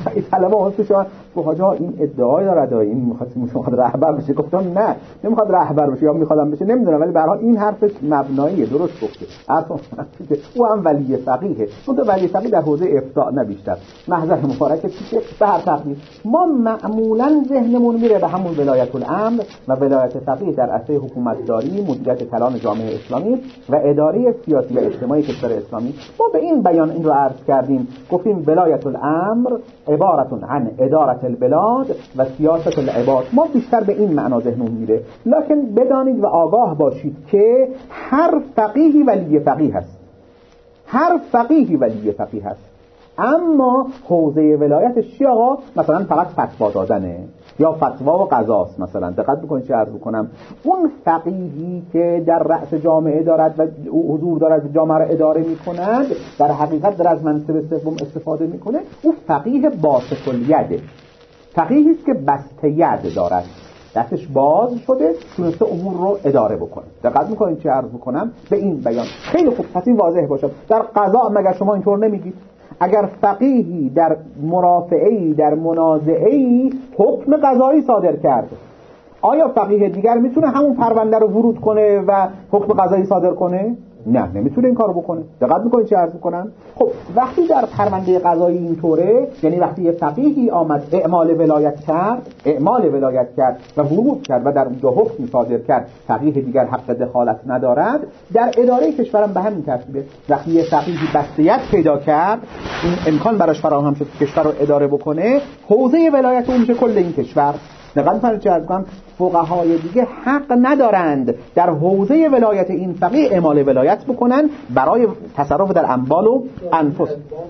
این طلبه واسه شما حاجی این ادعای داره این میخواد میخواد رهبر بشه. گفتم نه نمیخواد رهبر بشه یا میخوادم بشه نمیدونم، ولی به هر حال این حرفش مبناییه، درست گفته. اصلا او هم ولی فقیهه، اون تو ولی فقیه در حوزه افتاء نه بیشتر. محضر مبارکه که به هر تقدیر ما معمولا ذهنمون میره به همون ولایت الامر و ولایت فقیه در عرصه حکومتداری، مدیریت کلان جامعه اسلامی و اداره سیاسی و اجتماعی کشور اسلامی. ما به این بیان این رو عرض کردیم، گفتیم ولایت الامر عبارت عن اداره البلاد و سیاست العباد. ما بیشتر به این معنا ذهنمون میره، لکن بدانید و آگاه باشید که هر فقیهی ولی فقیه هست، هر فقیهی ولی فقیه هست. اما حوزه ولایتش چی آقا؟ مثلا فقط فتوا دادنه یا فتوا و قضاست. مثلا دقت بکنید چه عرض بکنم، اون فقیهی که در رأس جامعه دارد و حضور دارد جامعه را اداره میکند، در حقیقت در از منصب سوم استفاده میکنه، او فقیه باسط الید، فقیهی است که بسته ید دارد، دستش باز شده تونسته امور رو اداره بکنه. دقت میکنید چه عرض بکنم به این بیان. خیلی خوب، پس این واضح باشه. در قضا مگر شما اینطور نمیگید؟ اگر فقیهی در مرافعه‌ای در منازعه‌ای حکم قضایی صادر کرد، آیا فقیه دیگر میتونه همون پرونده رو ورود کنه و حکم قضایی صادر کنه؟ نه، نمیتونه این کارو بکنه. دقت میکنید چه عرض میکنم؟ خب وقتی در پرونده قضایی اینطوره، یعنی وقتی یه فقیهی آمد اعمال ولایت کرد، اعمال ولایت کرد و ورود کرد و در اونجا حکم صادر کرد، فقیه دیگر حق دخالت ندارد. در اداره کشورم به همین ترتیبه. وقتی یه فقیهی بستیت پیدا کرد، این امکان براش فراهم شد کشور رو اداره بکنه، حوزه ولایت اون میشه کل این کشور. نقل فرض چه کنم فقهای دیگه حق ندارند در حوزه ولایت این فقیه اعمال ولایت بکنن برای تصرف در اموال و انفس.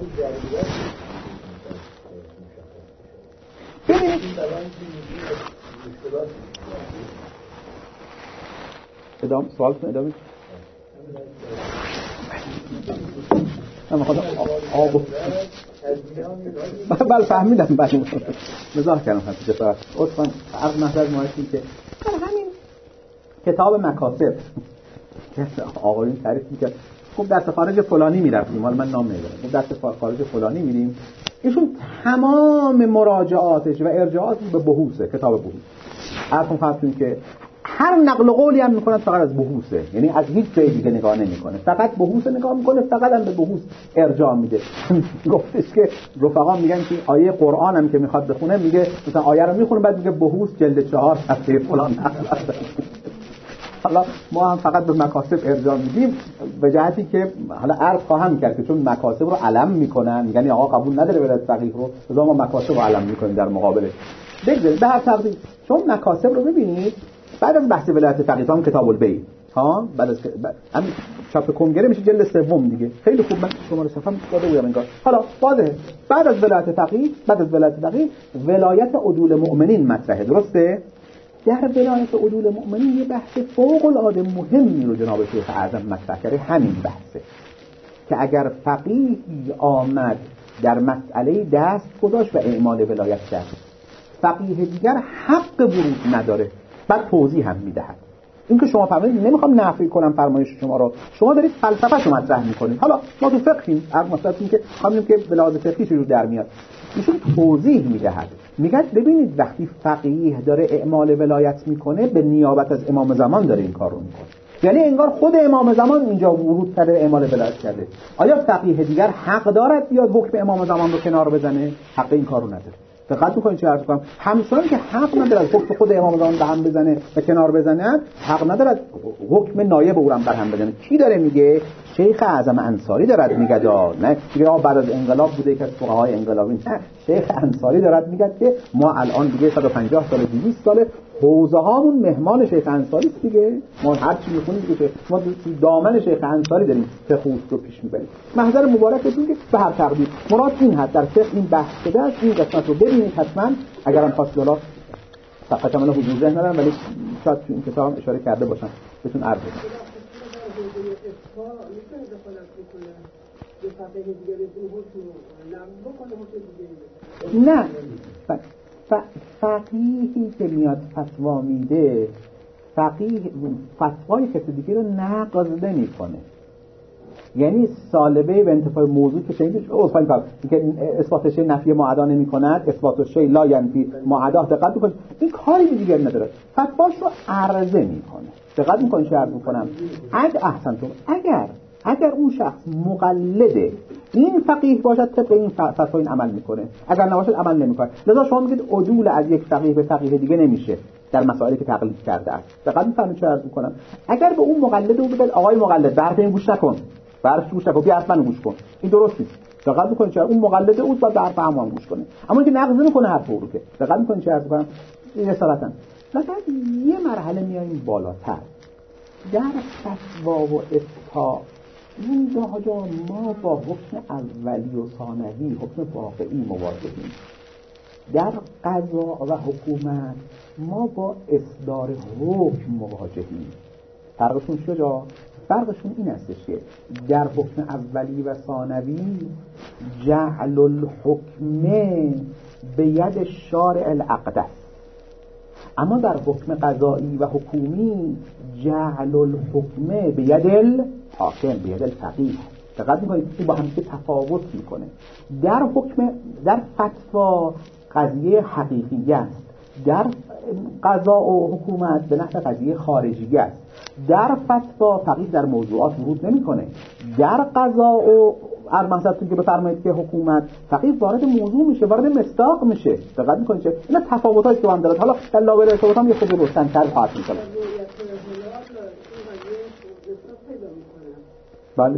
ببینید ادامه سوالتون ادامه من خودم آب بله فهمیدم. بله مزاح کردم خیلی جفا اصلا عرض محضر ماهشون که در همین کتاب مکاسب که آقایون تعریف میکرد، خب دست خارج فلانی میرفتیم، حالا من نام نمیبرم، خب دست خارج فلانی میریم، ایشون تمام مراجعاتش و ارجاعاتش به بحوثه، کتاب بحوث. عرض خدمتتون که هر نقل و قولی هم میکنه فقط از بحوثه، یعنی از هیچ جای دیگه نگاه نمیکنه، فقط بحوث نگاه میکنه، فقط هم به بحوث ارجاع میده. گفتش که رفقا میگن که آیه قرآن هم که میخواد بخونه، میگه مثلا آیه رو میخونه بعد میگه بحوث جلد چهار صفحه فلان. حالا ما هم فقط به مکاسب ارجاع میدیم به جهتی که حالا عرض خواهم کرد که چون مکاسب رو علم میکنن، یعنی آقا قبول نداره ولایت فقیه رو، لذا ما مکاسب رو علم میکنیم در مقابلش. بگذارید به هر تقدیر چون مکاسب رو ببینید بعد از بحث ولایت فقیه هم کتاب البیع ها بعد از هم چاپ کنگره میشه جلد سوم دیگه. خیلی خوب، من شما رو صفحه داده بودم انگار. حالا واضحه بعد از ولایت فقیه بعد از ولایت فقیه ولایت عدول مؤمنین مطرحه، درسته؟ در ولایت عدول مؤمنین یه بحث فوق العاده مهمی رو جناب شیخ اعظم مطرح کرده، همین بحثه که اگر فقیهی آمد در مسئله دست گذاشت و اعمال ولایت کرد، فقیه دیگر حق ورود نداره. بعد توضیح هم میدهد. این که شما فهمید، نمیخوام نفی کنم فرمایش شما رو، شما دارید فلسفه شما مطرح میکنید. حالا ما تو فقهیم، هر مسئله این که خواهیم که به لحاظ فقهی چجور در میاد، ایشون توضیح میدهد. میگه ببینید وقتی فقیه داره اعمال ولایت میکنه به نیابت از امام زمان داره این کار رو میکنه، یعنی انگار خود امام زمان اینجا ورود کرده اعمال ولایت کرده. آیا فقیه دیگر حق دارد بیاد حکم امام زمان رو کنار بزنه؟ حق این کارو نداره. دقت بکنید چه عرض کنم، همچنان که حق ندارد حکم خود امام زمان به هم بزنه و کنار بزنه، حق ندارد حکم نایب او هم بر هم بزنه. کی داره میگه؟ شیخ اعظم انصاری دارد میگه. دا نه میگه بعد از انقلاب بوده که از فقهای انقلابی. نه، شیخ انصاری دارد میگه که ما الان دیگه صد و پنجاه سال دویست سال حوزه هامون مهمان شیخ انصاری است دیگه. ما هر چی میخونیم دیگه ما تو دامن شیخ انصاری داریم فقه رو پیش میبریم. محضر مبارکتون که به هر تقدیر مراد این حد در فقه این بحث شده است. این قسمت رو ببینید حتما، اگرم فاصله فقط من حضور ذهن ندارم ولی شاید تو این کتاب اشاره کرده باشم بهتون عرض کنم. نه ف... فقیهی که میاد فتوا میده، فقیه فتوای کسی دیگه رو نقض نمیکنه. یعنی سالبه به انتفاع موضوع که شنیدید اصلا کار که اثبات شی نفی معدا نمی‌کند، اثبات شی لا ینفی معدا، دقت بکنید این کاری دیگر نداره، فتواش رو عرضه میکنه. دقت میکنید چه عرض میکنم؟ اگه احسنتم اگر اگر اون شخص مقلده این فقیه باشد طبق این فتوا این عمل میکنه، اگر نباشد عمل نمیکنه. لذا شما میگید عدول از یک فقیه به فقیه دیگه نمیشه در مسائلی که تقلید کرده است. دقت می‌فرمایید چه عرض میکنم؟ اگر به اون مقلد او بگید آقای مقلد به حرف این گوش نکن، به حرف گوش نکن، بیا حرف منو گوش کن، این درست نیست. دقت می‌کنید چه اون مقلد او باید به حرف همون گوش کنه، اما اینکه نقض نمی‌کنه حرف او رو. که دقت می‌کنید چه عرض می‌کنم؟ این اصالتا مثلا یه مرحله میایم بالاتر در فتوا و افتاء. این جاها ما با حکم اولی و ثانوی، حکم واقعی مواجهیم. در قضا و حکومت ما با اصدار حکم مواجهیم. فرقشون چجا؟ فرقشون این است که در حکم اولی و ثانوی جعل الحکم به ید شارع الاقدس، اما در حکم قضایی و حکومی جعل الحکم به ید الحاکم، به ید الفقیه. دقت می‌کنید این با هم که تفاوت میکنه. در حکم در فتوا قضیه حقیقی است، در قضا و حکومت به نحو قضیه خارجی است. در فتوا فقیه در موضوعات ورود نمیکنه. در قضا و ارمحضرتون که بفرمایید که حکومت فقیه وارد موضوع میشه، وارد مصداق میشه. دقت میکنید چه اینا تفاوتایی که هم داره. حالا در لابلای ارتباط هم یه خود روشن‌تر خواهد میشه. بله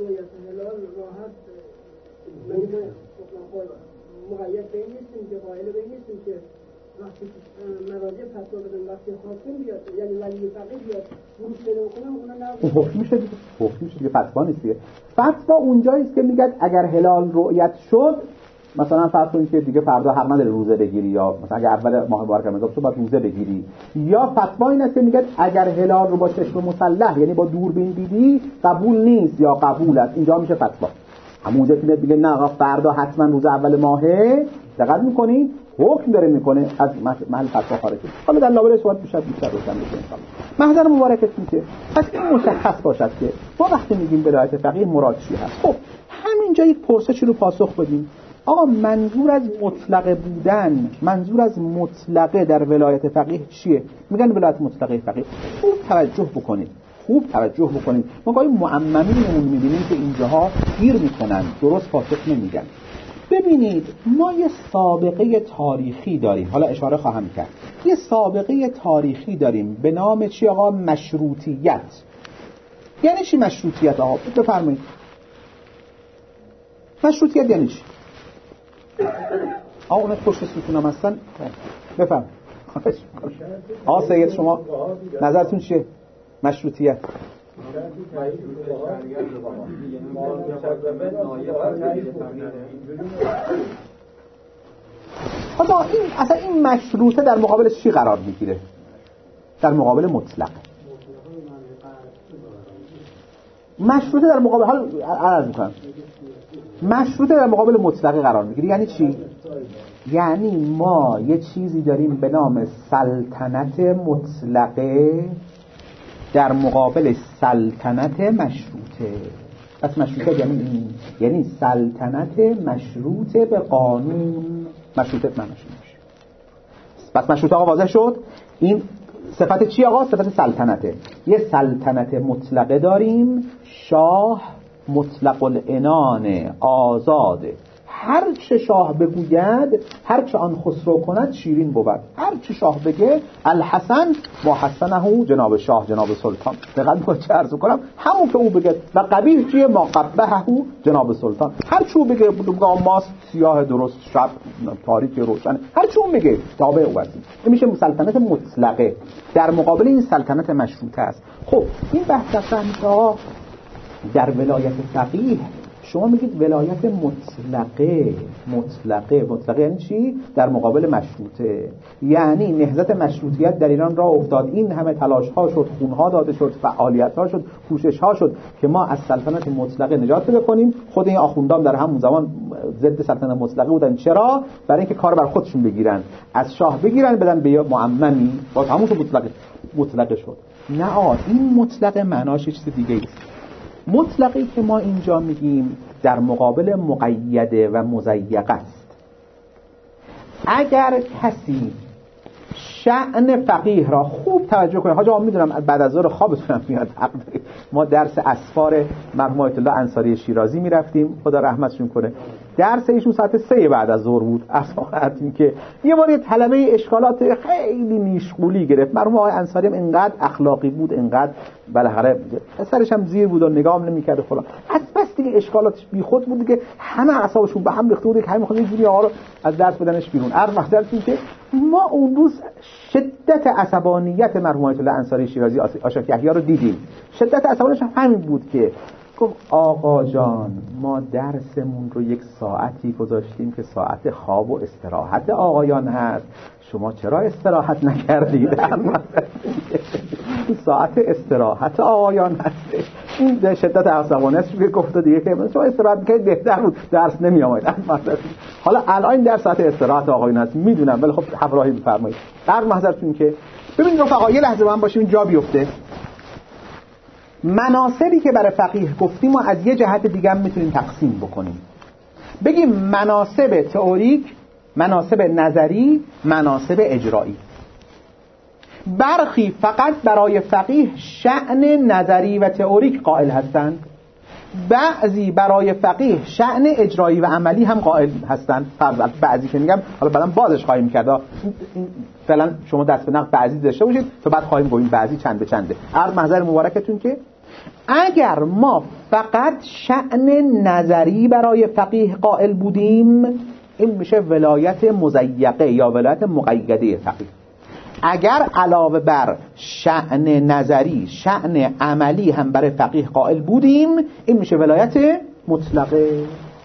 مقید به این نیستیم که قائل به این نیستیم که وقتی مراجع فتوا بدن وقتی حاکم بیاد یعنی ولی فقیه بیاد ورود پیدا کنه اون نه حکم میشه دیگه، حکم میشه دیگه، فتوا نیست دیگه. فتوا اونجایی است که میگه اگر هلال رؤیت شد، مثلا فرض کنید که دیگه فردا هر نداره روزه بگیری، یا مثلا اگر اول ماه مبارک رمضان شد باید روزه بگیری. یا فتوا این است که میگه اگر هلال رو با چشم مسلح یعنی با دوربین دیدی قبول نیست یا قبول است. اینجا میشه فتوا. اما اونجا که میگه نه فردا حتما روز اول ماهه، دقت میکنید حکم داره میکنه از محل فتوا خارج. حالا در لابلای صحبت بیشتر بیشتر روشن بشه ان محضر مبارکتون که پس این مشخص باشد که ما وقتی میگیم ولایت فقیه مراد چی هست. خب همینجا یک پرسشی رو پاسخ بدیم. آقا منظور از مطلقه بودن، منظور از مطلقه در ولایت فقیه چیه؟ میگن ولایت مطلقه فقیه. خوب توجه بکنید. خوب توجه بکنید. ما گاهی معممینمون می‌بینیم که اینجاها گیر میکنن، درست پاسخ نمیگن. ببینید ما یه سابقه تاریخی داریم، حالا اشاره خواهم کرد. یه سابقه تاریخی داریم به نام چی آقا؟ مشروطیت. یعنی چی مشروطیت آقا؟ بفرمایید. مشروطیت یعنی چی؟ آقا اون پشت ستونم هستن بفرمایید. آقا سید شما نظرتون چیه؟ مشروطیت حالا این اصلا این مشروطه در مقابل چی قرار میگیره؟ در مقابل مطلق. مشروطه در مقابل حال عرض میکنم مشروطه در مقابل مطلقه قرار میگیره. یعنی چی؟ یعنی ما یه چیزی داریم به نام سلطنت مطلقه در مقابل سلطنت مشروطه. پس مشروطه یعنی این، یعنی سلطنت مشروطه به قانون. مشروطه معنیش میشه. پس مشروطه آقا واضح شد. این صفت چی آقا؟ صفت سلطنته. یه سلطنت مطلقه داریم، شاه مطلق العنان، آزاده. هر چه شاه بگوید، هر چه آن خسرو کند شیرین بود. هر چه شاه بگه الحسن با حسنه جناب شاه جناب سلطان. دقیقاً میگم چه عرض کنم، همون که او بگه و قبیح چیه ما قبحه جناب سلطان. هر چه او بگه بگم ماست سیاه درست شب تاریک روشن، هر چه اون بگه تابع او هستیم. این میشه سلطنت مطلقه در مقابل این سلطنت مشروطه است. خب این بحث فهمیده در ولایت فقیه شما میگید ولایت مطلقه. مطلقه مطلقه یعنی چی؟ در مقابل مشروطه. یعنی نهضت مشروطیت در ایران راه افتاد، این همه تلاش ها شد، خون ها داده شد، فعالیت ها شد، کوشش ها شد که ما از سلطنت مطلقه نجات پیدا کنیم. خود این آخوندان در همون زمان ضد سلطنت مطلقه بودن. چرا؟ برای اینکه کار بر خودشون بگیرن، از شاه بگیرن بدن به معممی، باز همون مطلقه مطلقه شد. نه آ این مطلقه معناش چیز دیگه است. مطلقی که ما اینجا میگیم در مقابل مقیده و مضیقه است. اگر کسی شأن فقیه را خوب توجه کنه، حاجا میدونم بعد از ظهر خوابتونم میاد، ما درس اسفار مرحوم آیت الله انصاری شیرازی میرفتیم، خدا رحمتشون کنه، درس ایشون ساعت سه بعد از ظهر بود. اصلا که یه بار یه طلبه اشکالات خیلی نیشغولی گرفت، مرحوم آقای انصاری هم اینقدر اخلاقی بود، اینقدر بالاخره سرش هم زیر بود و نگام نمی‌کرد فلان، از بس دیگه اشکالاتش بیخود بود دیگه، همه اعصابشون به هم ریخته بود که همین می‌خواد یه جوری آقا رو از درس بدنش بیرون. عرض محضرتون که ما اون روز شدت عصبانیت مرحوم آیت الله انصاری شیرازی آشاک یحیی رو دیدیم. شدت عصبانیتش همین بود که گفت آقا جان ما درسمون رو یک ساعتی گذاشتیم که ساعت خواب و استراحت آقایان هست، شما چرا استراحت نکردید؟ ساعت استراحت آقایان هست. این شدت عصبانیتش رو گفت دیگه که شما استراحت می‌کردید بهتر بود، درس نمی‌آمد. حالا الان در ساعت استراحت آقایان هست میدونم، ولی خب همراهی بفرمایید. در محضرتون که ببینید رفقا یه لحظه با هم باشیم جا بیفته. مناسبی که برای فقیه گفتیم و از یه جهت دیگه هم میتونیم تقسیم بکنیم، بگیم مناسب تئوریک، مناسب نظری، مناسب اجرایی. برخی فقط برای فقیه شأن نظری و تئوریک قائل هستند، بعضی برای فقیه شأن اجرایی و عملی هم قائل هستند. بعضی که میگم حالا بعداً بازش خواهیم کرد، فعلا شما دست به نقد بعضی داشته باشید تا بعد خواهیم گفتیم بعضی چند به چنده. عرض محضر مبارکتون که اگر ما فقط شأن نظری برای فقیه قائل بودیم، این میشه ولایت مضیقه یا ولایت مقیده فقیه. اگر علاوه بر شأن نظری شأن عملی هم برای فقیه قائل بودیم، این میشه ولایت مطلقه.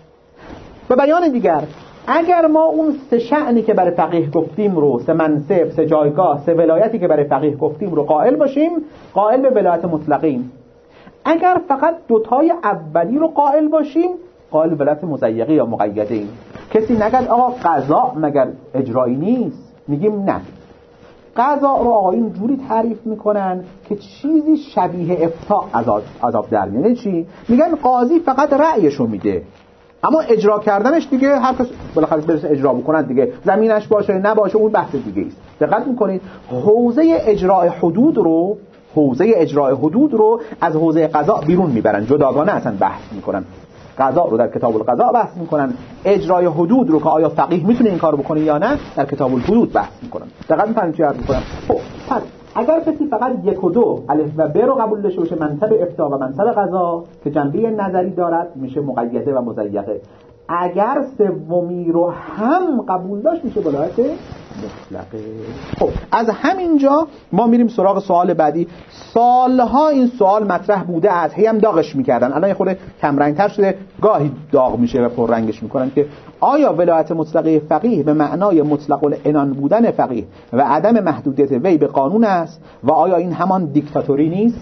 به بیان دیگر اگر ما اون سه شأنی که برای فقیه گفتیم رو، سه منصب، سه جایگاه، سه ولایتی که برای فقیه گفتیم رو قائل باشیم، قائل به ولایت مطلقیم. اگر فقط دوتای اولی رو قائل باشیم، قائل به ولایت مضیقه یا مقیده ایم. کسی نگد آقا قضا مگر اجرایی نیست؟ میگیم نه، قضا رو آقایون جوری تعریف میکنن که چیزی شبیه افتاء عذاب عذاب در میاد. یعنی چی؟ میگن قاضی فقط رأیشو میده، اما اجرا کردنش دیگه هر کس بالاخره برسه اجرا بکنن دیگه، زمینش باشه نباشه اون بحث دیگه است. دقت میکنید حوزه اجرای حدود رو حوزه اجرای حدود رو از حوزه قضا بیرون میبرن، جداگانه اصلا بحث میکنن. قضا رو در کتاب القضا بحث میکنن، اجرای حدود رو که آیا فقیه میتونه این کارو بکنه یا نه در کتاب الحدود بحث میکنن. دقت میکنید چی عرض میکنم؟ خب پس اگر کسی فقط یک و دو الف و ب رو قبول داشته باشه، منصب افتاء و منصب قضا که جنبه نظری دارد، میشه مقیده و مضیقه. اگر سومی رو هم قبول داشت میشه ولایت مطلقه. خب از همینجا ما میریم سراغ سوال بعدی. سالها این سوال مطرح بوده است، هی هم داغش میکردن، الان یه خورده کم رنگ تر شده، گاهی داغ میشه و پر رنگش میکنن که آیا ولایت مطلقه فقیه به معنای مطلق العنان بودن فقیه و عدم محدودیت وی به قانون است و آیا این همان دیکتاتوری نیست؟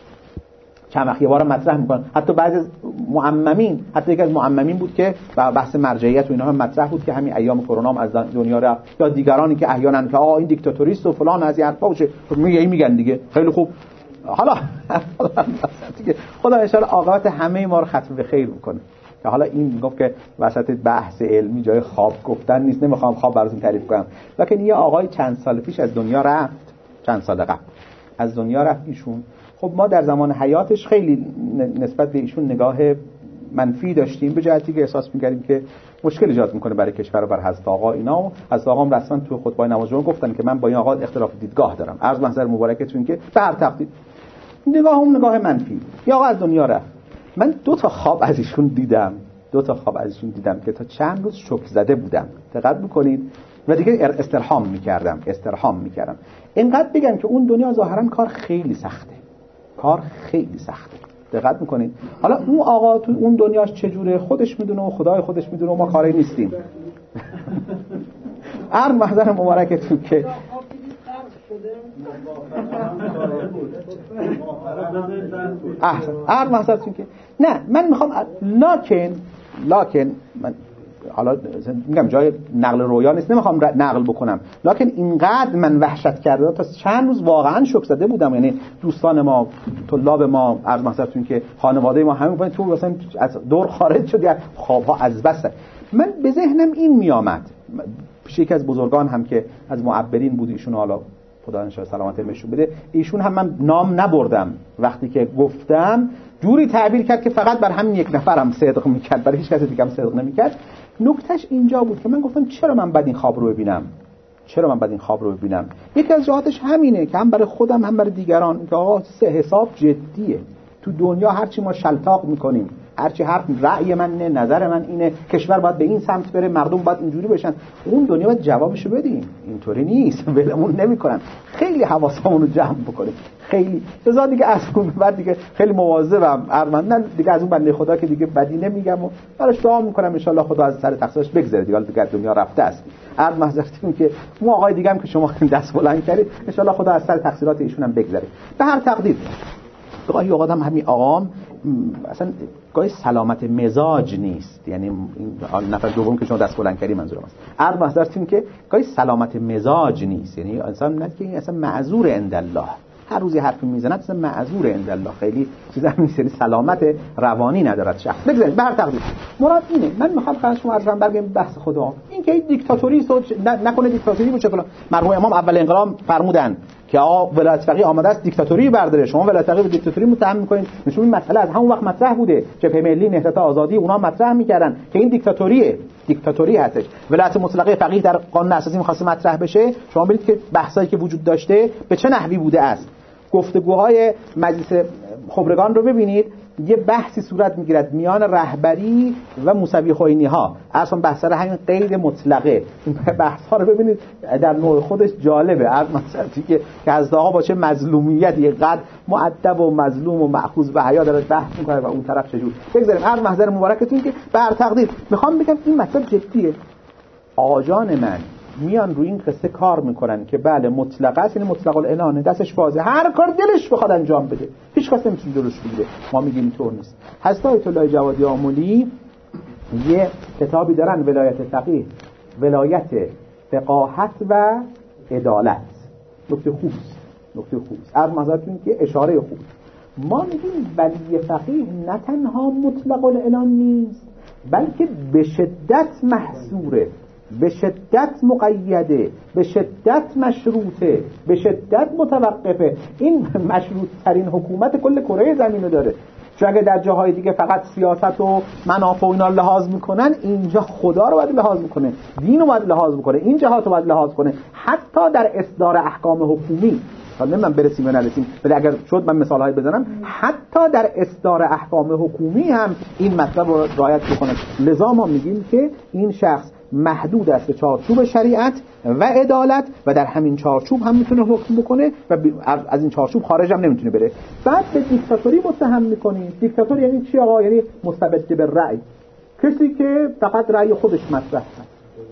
چند وقت یه بار مطرح میکنن. حتی بعضی از معممین، حتی یک از معممین بود که بحث مرجعیت و اینا هم مطرح بود که همین ایام کرونا هم از دنیا رفت، یا دیگرانی که احیانا که آقا این دیکتاتوریست و فلان از این حرفا باشه میگه میگن دیگه خیلی خوب. حالا دیگه خدا ان شاء الله عاقبت همه ما رو ختم به خیر بکنه. که حالا این گفت که وسط بحث علمی جای خواب گفتن نیست، نمیخوام خواب براتون تعریف کنم، لکن یه آقای چند سال پیش از دنیا رفت، چند سال قبل از دنیا رفت ایشون. خب ما در زمان حیاتش خیلی نسبت به ایشون نگاه منفی داشتیم، به جهتی که احساس می‌کردیم که مشکل ایجاد می‌کنه برای کشور و برای حضرت آقا اینا. و حضرت آقا هم رسما تو خطبه نماز جمعه گفتن که من با این آقا اختلاف دیدگاه دارم. عرض محضر مبارکتون که به هر تقدیر نگاهم نگاه منفی. یا آقا از دنیا رفت. من دو تا خواب از ایشون دیدم، دو تا خواب از ایشون دیدم که تا چند روز شوک زده بودم. دقت بکنید و دیگه استرحام می‌کردم، استرحام می‌کردم. اینقدر بگم که اون دنیا ظاهرا کار خیلی سخته. کار خیلی سخته. دقت میکنید. حالا اون آقا تو اون دنیاش چجوره خودش میدونه و خدای خودش میدونه و ما کاری نیستیم. عرض محضر مبارکتون که عرض محضرتون که نه من میخوام لکن لکن من حالا میگم جای نقل رویا نیست، نمیخوام نقل بکنم، لکن اینقدر من وحشت کرده تا چند روز واقعا شوک زده بودم. یعنی دوستان ما، طلاب ما، عرض مثلا که خانواده ما همین پایین تو مثلا از دور خارج شد، یا خوابها از بس. من به ذهنم این میآمد، پیش یکی از بزرگان هم که از معبرین بود، ایشون حالا خدا ان شاء الله سلامت بهشون بده، ایشون هم من نام نبردم، وقتی که گفتم جوری تعبیر کرد که فقط بر همین یک نفرم صدق میکرد، برای هیچ کس دیگه هم صدق نمیکرد. نکتهش اینجا بود که من گفتم چرا من بعد این خواب رو ببینم، چرا من بعد این خواب رو ببینم. یکی از جهاتش همینه که هم برای خودم هم برای دیگران که آقا سه حساب جدیه. تو دنیا هرچی ما شلتاق میکنیم، هرچی حرف رأی من نه، نظر من اینه، کشور باید به این سمت بره، مردم باید اینجوری بشن، اون دنیا باید جوابشو بدیم. اینطوری نیست، ولمون نمیکنن. خیلی حواسمون رو جمع بکنیم، خیلی لذا دیگه از اون بعد دیگه خیلی مواظبم، ارمندن دیگه از اون بنده خدا که دیگه بدی نمیگم و براش دعا میکنم ان شاء الله خدا از سر تقصیرش بگذره، دیگه دیگه دنیا رفته است. عرض محضرتون که مو آقای دیگه هم که شما دست بلند کردید ان شاء الله خدا از سر تقصیرات ایشون هم بگذره. به هر تقدیر گاهی اوقات هم همین آقام اصلا گاهی سلامت مزاج نیست، یعنی این نفر دوم که شما دست بلند کردی منظورم است. عرض محضرتون که گاهی سلامت مزاج نیست، یعنی انسان نه که این اصلا معذور عند الله، هر روزی حرفی میزنه اصلا معذور عند الله، خیلی چیزا نیست، یعنی سلامت روانی ندارد شخص. بگذارید به هر تقدیر مراد اینه، من میخوام خواهش شما عرض برگردم بحث خدا، این که دیکتاتوری نکنه، دیکتاتوری باشه فلان. مرحوم امام اول انقلاب فرمودن که آقا ولایت فقیه آمده است دیکتاتوری برداره، شما ولایت فقیه به دیکتاتوری متهم میکنین. نشون این مسئله از همون وقت مطرح بوده، جبهه ملی، نهضت آزادی، اونا مطرح میکردن که این دیکتاتوریه، دیکتاتوری هستش. ولایت مطلقه فقیه در قانون اساسی می‌خواسته مطرح بشه، شما ببینید که بحثایی که وجود داشته به چه نحوی بوده است. گفتگوهای مجلس خبرگان رو ببینید، یه بحثی صورت میگیرد میان رهبری و موسوی خوئینی ها، اصلا بحث سر همین قید مطلقه. این بحث ها رو ببینید در نوع خودش جالبه، هر مسئله که که از داها با چه مظلومیت یقدر مؤدب و مظلوم و مأخوذ به حیا داره بحث میکنه و اون طرف چجور. بگذاریم هر محضر مبارکتون که به هر تقدیر میخوام بگم این مسئله جدیه. آجان من میان روی این قصه کار میکنن که بله مطلقه است، یعنی مطلق العنان، دستش بازه، هر کار دلش بخواد انجام بده، هیچ کس نمیتونه جلوش بگیره. ما میگیم اینطور نیست. حضرت آیت الله جوادی آملی یه کتابی دارن، ولایت فقیه، ولایت فقاهت و عدالت. نکته خوب است، نکته خوب است. عرض معذرتون که اشاره خوب. ما میگیم ولی فقیه نه تنها مطلق العنان نیست، بلکه به شدت محصوره، به شدت مقیده، به شدت مشروطه، به شدت متوقفه. این مشروط ترین حکومت کل کره زمین رو داره. چون اگه در جاهای دیگه فقط سیاست و منافع و اینا لحاظ میکنن، اینجا خدا رو باید لحاظ میکنه، دین رو باید لحاظ میکنه، این جهات رو باید لحاظ کنه. حتی در اصدار احکام حکومی، حالا نمیدونم برسیم یا نرسیم، ولی اگر شد من مثالهایی بزنم، حتی در اصدار احکام حکومی هم این مطلب رو رعایت بکنه. لذا ما میگیم که این شخص محدود است به چارچوب شریعت و عدالت و در همین چارچوب هم میتونه حکم بکنه و از این چارچوب خارج هم نمیتونه بره. بعد به دیکتاتوری متهم میکنید. دیکتاتور یعنی چی آقا؟ یعنی مستبد به رأی، کسی که فقط رأی خودش مطرح کنه.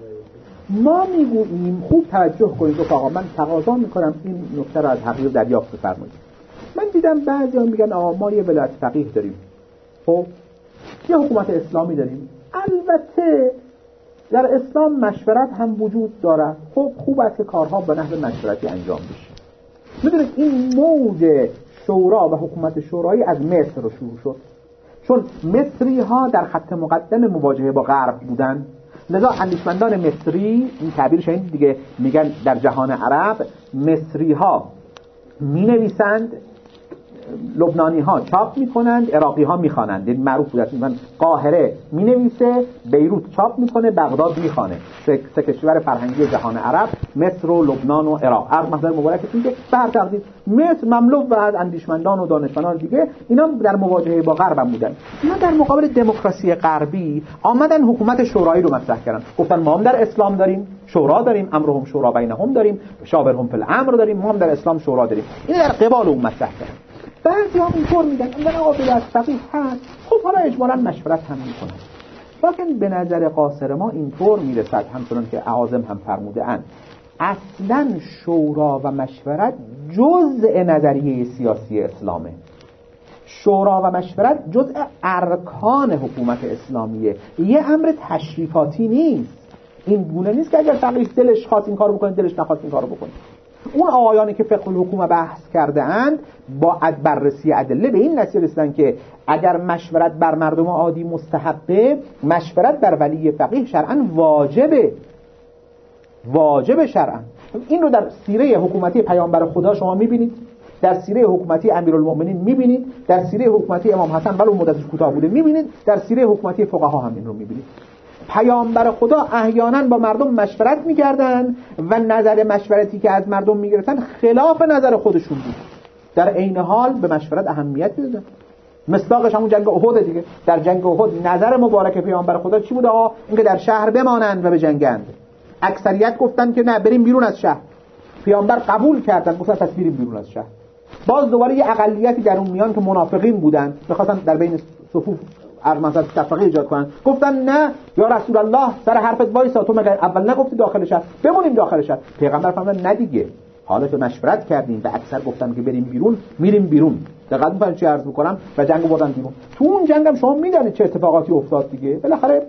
ما میگوییم خوب توجه کنید آقا، من تقاضا میکنم این نکته رو از حقیقت دریافت بفرمایید. من دیدم بعضیا میگن آقا ما یه ولایت فقیه داریم، خب یه حکومت اسلامی داریم، البته در اسلام مشورت هم وجود داره، خب خوب است که کارها به نحو مشورتی انجام بشه. میدونید این موج شورا و حکومت شورایی از مصر رو شروع شد، چون مصری ها در خط مقدم مواجهه با غرب بودن. لذا اندیشمندان مصری، این تعبیر شاید دیگه، میگن در جهان عرب مصری ها می نویسند، لبنانی ها چاپ میکنند، عراقی ها میخوانند. این معروف بوده است. قاهره می نویسه، بیروت چاپ میکنه، بغداد میخوانه. سه کشور فرهنگی جهان عرب، مصر و لبنان و عراق. عرض مثلا مبارکتون که به هر تقدیر مصر مملو از اندیشمندان و دانشمندان دیگه، اینا در مواجهه با غرب هم بودن. اینا در مقابل دموکراسی غربی آمدن حکومت شورایی رو مطرح کردن. گفتن ما هم در اسلام داریم شورا داریم، امرهم شورا بینهم داریم، شاورهم فی الامر داریم، ما هم در اسلام شورا داریم. این در قبال اون مطرح کردن. بعضی هم اینطور میگن اگر آقا ولایت فقیه هست، خب حالا اجمالاً مشورت هم میکنن. لیکن به نظر قاصر ما اینطور میرسد، همچنان که اعاظم هم فرموده اند، اصلاً شورا و مشورت جزء نظریه سیاسی اسلامه. شورا و مشورت جزء ارکان حکومت اسلامیه، یه امر تشریفاتی نیست. این گونه نیست که اگر فقیه دلش خواست این کارو بکنه، دلش نخواست این کارو بکنه. اون آقایانی که فقه الحکومه بحث کرده اند با بررسی ادله به این نتیجه رسیدن که اگر مشورت بر مردم عادی مستحبه، مشورت بر ولی فقیه شرعاً واجبه. واجب شرعاً. این رو در سیره حکومتی پیامبر خدا شما می‌بینید، در سیره حکومتی امیرالمؤمنین می‌بینید، در سیره حکومتی امام حسن ولو مدتش کوتاه بوده می‌بینید، در سیره حکومتی فقها هم این رو می‌بینید. پیامبر خدا احیانا با مردم مشورت می‌کردن و نظر مشورتی که از مردم می‌گرفتن خلاف نظر خودشون بود. در عین حال به مشورت اهمیت می‌دادن. مصداقش همون جنگ احد دیگه. در جنگ احد نظر مبارک پیامبر خدا چی بود؟ آقا اینکه در شهر بمانند و بجنگند. اکثریت گفتن که نه، بریم بیرون از شهر. پیامبر قبول کردن، گفتن پس بریم بیرون از شهر. باز دوباره یه اقلیتی در اون میان که منافقین بودن، می‌خواستن در بین صفوف ارمنزل تفرقه ایجاد کنن، گفتن نه یا رسول الله سر حرفت وایسا، تو مگر اول نگفتی داخل شهر بمونیم داخل شهر؟ پیغمبر فرمود نه دیگه، حالا که مشورت کردیم و اکثر گفتن که بریم بیرون، میریم بیرون. دقیقاً می‌فهمید چی عرض می‌کنم؟ و جنگو بردن بیرون. تو اون جنگ هم شما می‌دونید چه اتفاقاتی افتاد دیگه. بالاخره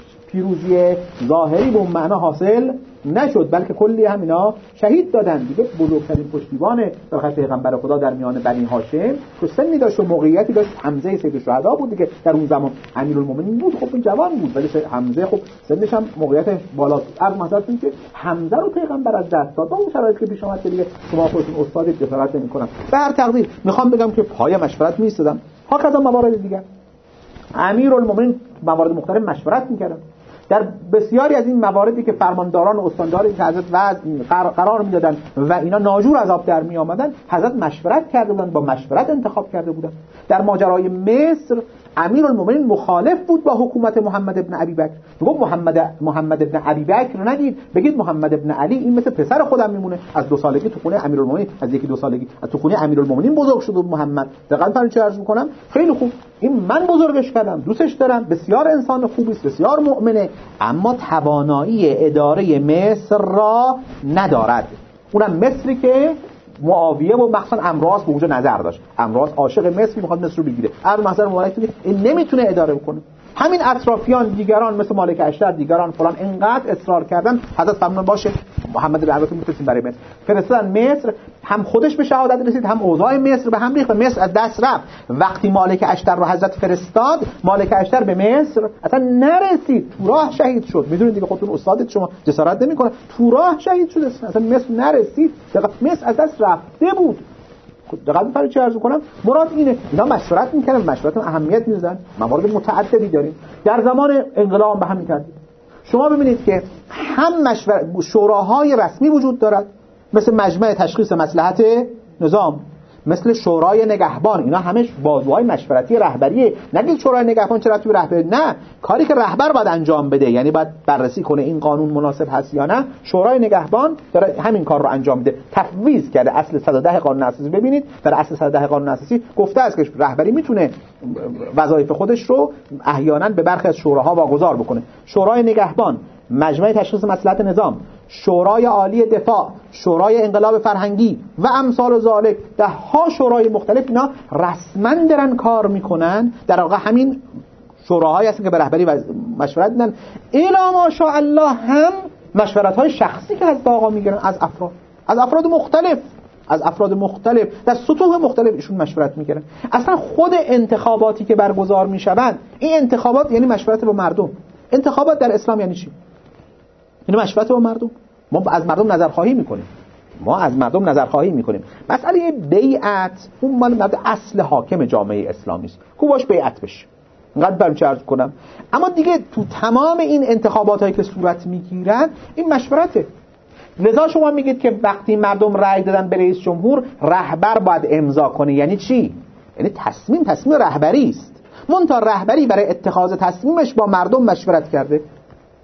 پیروزی ظاهری به اون معنا حاصل نشد، بلکه کلی هم اینا شهید دادن دیگه. بزرگترین پشتیبان در پیغمبر خدا در میان بنی هاشم که سنی داشت و موقعیتی داشت، حمزه سید الشهدا بود دیگه. در اون زمان امیرالمومنین بود، خب این جوان بود، ولی حمزه خب سنش هم موقعیت بالا. از مثلا که حمزه رو پیغمبر از دست داد با اون شرایطی که پیش اومد دیگه. شما خودتون استاد جسارت نمی‌کنم. به هر تقدیر میخوام بگم که پای مشورت می‌ایستادن. ها کذا موارد دیگه امیرالمومنین موارد مختلف مشورت می‌کردن. در بسیاری از این مواردی که فرمانداران و استانداری که حضرت وضع قرار میدادن و اینا ناجور از آب در می آمدن، حضرت مشورت کرده بودن، با مشورت انتخاب کرده بودن. در ماجرای مصر امیرالمومنین مخالف بود با حکومت محمد ابن ابی بکر. گفت محمد محمد ابن ابی بکر نگید، بگید محمد ابن علی، این مثل پسر خودم میمونه. از دو سالگی تو خونه امیرالمومنین، از یکی دو سالگی از تو خونه امیرالمومنین بزرگ شده بود محمد. دقیقاً فرض چه عرض می‌کنم؟ خیلی خوب، این من بزرگش کردم، دوستش دارم، بسیار انسان خوبی است، بسیار مؤمنه، اما توانایی اداره مصر را ندارد. اونم مصری که معاویه و مخصوصا امراض به اونجا نظر داشت. امراض عاشق مصر، میخواد مصر رو بگیره. هر مثلا مبارک توی این نمیتونه اداره بکنه. همین اطرافیان دیگران مثل مالک اشتر دیگران فلان انقدر اصرار کردن، حضرت فرمودن باشه محمد بن عبدالله میتونیم برای مصر. فرستادن مصر، هم خودش به شهادت رسید، هم اوضاع مصر به هم ریخت، مصر از دست رفت. وقتی مالک اشتر رو حضرت فرستاد، مالک اشتر به مصر اصلا نرسید، تو راه شهید شد. میدونید دیگه، خودتون استادت شما جسارت نمیکنه، تو راه شهید شد، اصلا مصر نرسید، مصر از دست رفته بود. دقیقاً برای چه عرض کنم؟ مراد اینه، اینا مشورت میکنن، مشورت اهمیت میدن. موارد متعددی داریم در زمان انقلاب به همین ترتیب. شما ببینید که هم مشورت شوراهای رسمی وجود دارد، مثل مجمع تشخیص مصلحت نظام، مثل شورای نگهبان. اینا همش بازوهای مشورتی رهبریه. نگید شورای نگهبان چرا تو رهبری؟ نه، کاری که رهبر باید انجام بده، یعنی باید بررسی کنه این قانون مناسب هست یا نه. شورای نگهبان داره همین کار رو انجام میده، تفویض کرده. اصل صد و ده قانون اساسی ببینید، در اصل صد و ده قانون اساسی گفته است که رهبری میتونه وظایف خودش رو احیانا به برخی از شوراها واگذار بکنه. شورای نگهبان، مجمع تشخیص مصلحت نظام، شورای عالی دفاع، شورای انقلاب فرهنگی و امثال ذالک، ده ها شورای مختلف، اینا رسما دارن کار میکنن. در واقع همین شوراهایی هستن که به رهبری مشورت میدن. الا ماشاء الله هم مشورت های شخصی که از آقا میگیرن، از افراد از افراد مختلف از افراد مختلف در سطوح مختلف ایشون مشورت میگیرن. اصلا خود انتخاباتی که برگزار میشوند، این انتخابات یعنی مشورت با مردم. انتخابات در اسلام یعنی چی؟ یعنی مشورت با مردم. ما از مردم نظرخواهی میکنیم. ما از مردم نظرخواهی میکنیم. مسئله بیعت اون مال اصل حاکم جامعه اسلامی است. کو باش بیعت بشه. اینقدر برام چه عرض کنم. اما دیگه تو تمام این انتخابات هایی که صورت میگیرن این مشورته. لذا شما میگید که وقتی مردم رأی دادن به رئیس جمهور، رهبر باید امضا کنه. یعنی چی؟ یعنی تصمیم تصمیم رهبری است. منتها رهبری برای اتخاذ تصمیمش با مردم مشورت کرده.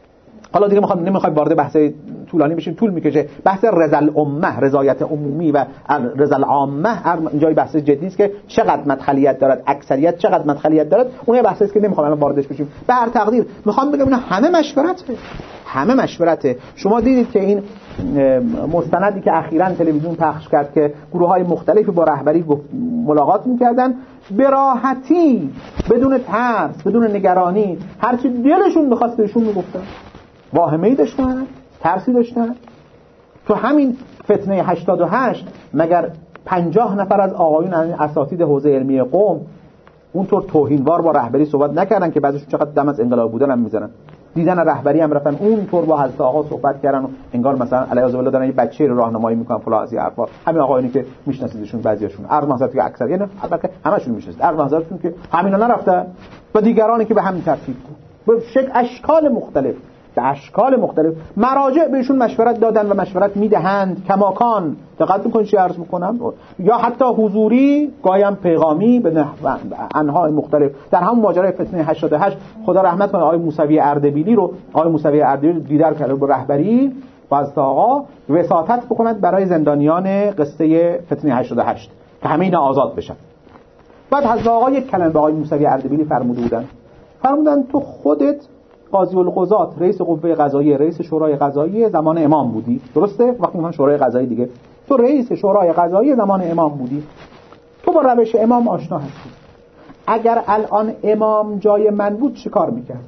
حالا دیگه میخوام نمیخوام وارد بحث طولانی بشیم، طول میکشه. بحث رضل امه، رضایت عمومی و رضل عامه، اینجای بحث جدی است که چقدر مدخلیت دارد، اکثریت چقدر مدخلیت دارد. اون بحثی است که نمیخوام الان واردش بشیم. به هر تقدیر میخوام بگم اینا همه مشورته، همه مشورته. شما دیدید که این مستندی که اخیراً تلویزیون پخش کرد که گروه‌های مختلفی با رهبری ملاقات می‌کردن، به راحتی بدون ترس، بدون نگرانی، هر چی دلشون می‌خواست بهشون میگفتن. واهمه‌ای داشتن، ترسی داشتن. تو همین فتنه هشتاد و هشت مگر پنجاه نفر از آقایون اساتید حوزه علمی قم اونطور توهینوار با رهبری صحبت نکردن که بعضیشون چقدر دم از انقلاب بودن هم میزنن؟ دیدن رهبری هم رفتن اونطور با حضرت آقا صحبت کردن و انگار مثلا علیه بالله دارن یه بچه رو راهنمایی میکنن فلان از این حرفا. همین آقایونی که میشناسیدشون بعضیاشون، عرض محضرت که اکثر، یعنی البته همشون میشناسید، عرض محضرتون که همینا نرفتن و دیگرانی که به همین ترتیب به شکل اشکال مختلف، به اشکال مختلف مراجع بهشون مشورت دادن و مشورت میدهند کماکان. دقت میکنید چی عرض میکنم؟ یا حتی حضوری، گاهی پیغامی به انواع مختلف. در همون ماجرای فتنه هشتاد و هشت خدا رحمت کنه آقای موسوی اردبیلی رو، آقای موسوی اردبیلی دیدار کرده با رهبری با از آقا وساطت بکند برای زندانیان قصه فتنه هشتاد و هشت که همه اینا آزاد بشن. بعد حضرت آقا یک کلمه به آقای موسوی اردبیلی فرموده بودن، فرمودن تو خودت قاضی القضات، رئیس قوه قضاییه، رئیس شورای قضایی زمان امام بودی، درسته؟ وقتی میگن شورای قضایی دیگه، تو رئیس شورای قضایی زمان امام بودی، تو با روش امام آشنا هستی. اگر الان امام جای من بود چه کار میکرد؟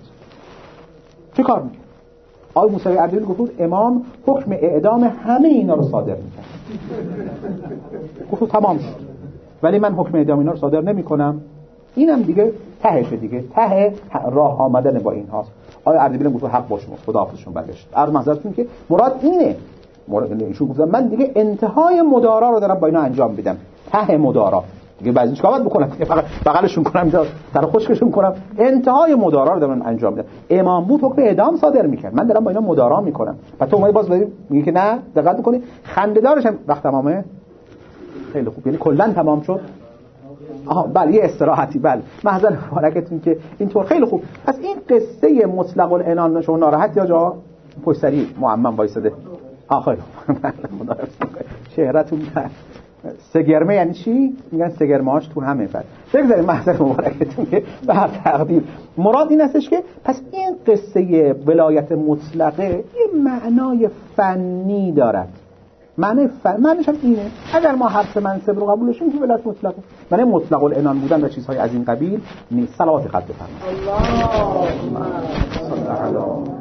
چه کار میکرد؟ آقای موسوی اردبیلی گفت امام حکم اعدام همه اینا رو صادر میکرد. گفت تمام شد، ولی من حکم اعدام اینا رو صادر نمیکنم. اینم دیگه تهشه دیگه، ته راه آمدن با این هاست. آیا اردبیلی گفت حق با شما، خداحافظشون برگشت. عرض محضرتون که مراد اینه، مراد ایشون گفتن من دیگه انتهای مدارا رو دارم با اینا انجام بدم، ته مدارا دیگه. بعضی چیکار باید بکنم؟ فقط بغلشون کنم، سر خشکشون کنم؟ انتهای مدارا رو دارم انجام بدم. امام بود حکم اعدام صادر میکرد، من دارم با اینا مدارا میکنم. و تو اومدی باز میگی که نه، دقت بکنی خنده‌دارش هم وقت تمامه. خیلی خوب، یعنی کلا تمام شد. آها بله، یه استراحتی. بله محضر مبارکتون که اینطور. خیلی خوب. پس این قصه مطلق العنان شما ناراحت یا جا پشت سری معمم وایساده؟ آخه خدا شهرتون سگرمه یعنی چی؟ میگن سگرمه‌هاش تو همه فرد. بگذاریم محضر مبارکتون که به هر تقدیر مراد این هستش که پس این قصه ولایت مطلقه یه معنای فنی دارد. معنی فن معنیش هم اینه، اگر ما حرف منصب رو قبول کنیم که ولایت مطلقه، معنی مطلق العنان بودن و چیزهای از این قبیل نیست. صلوات خط بفرمایید. الله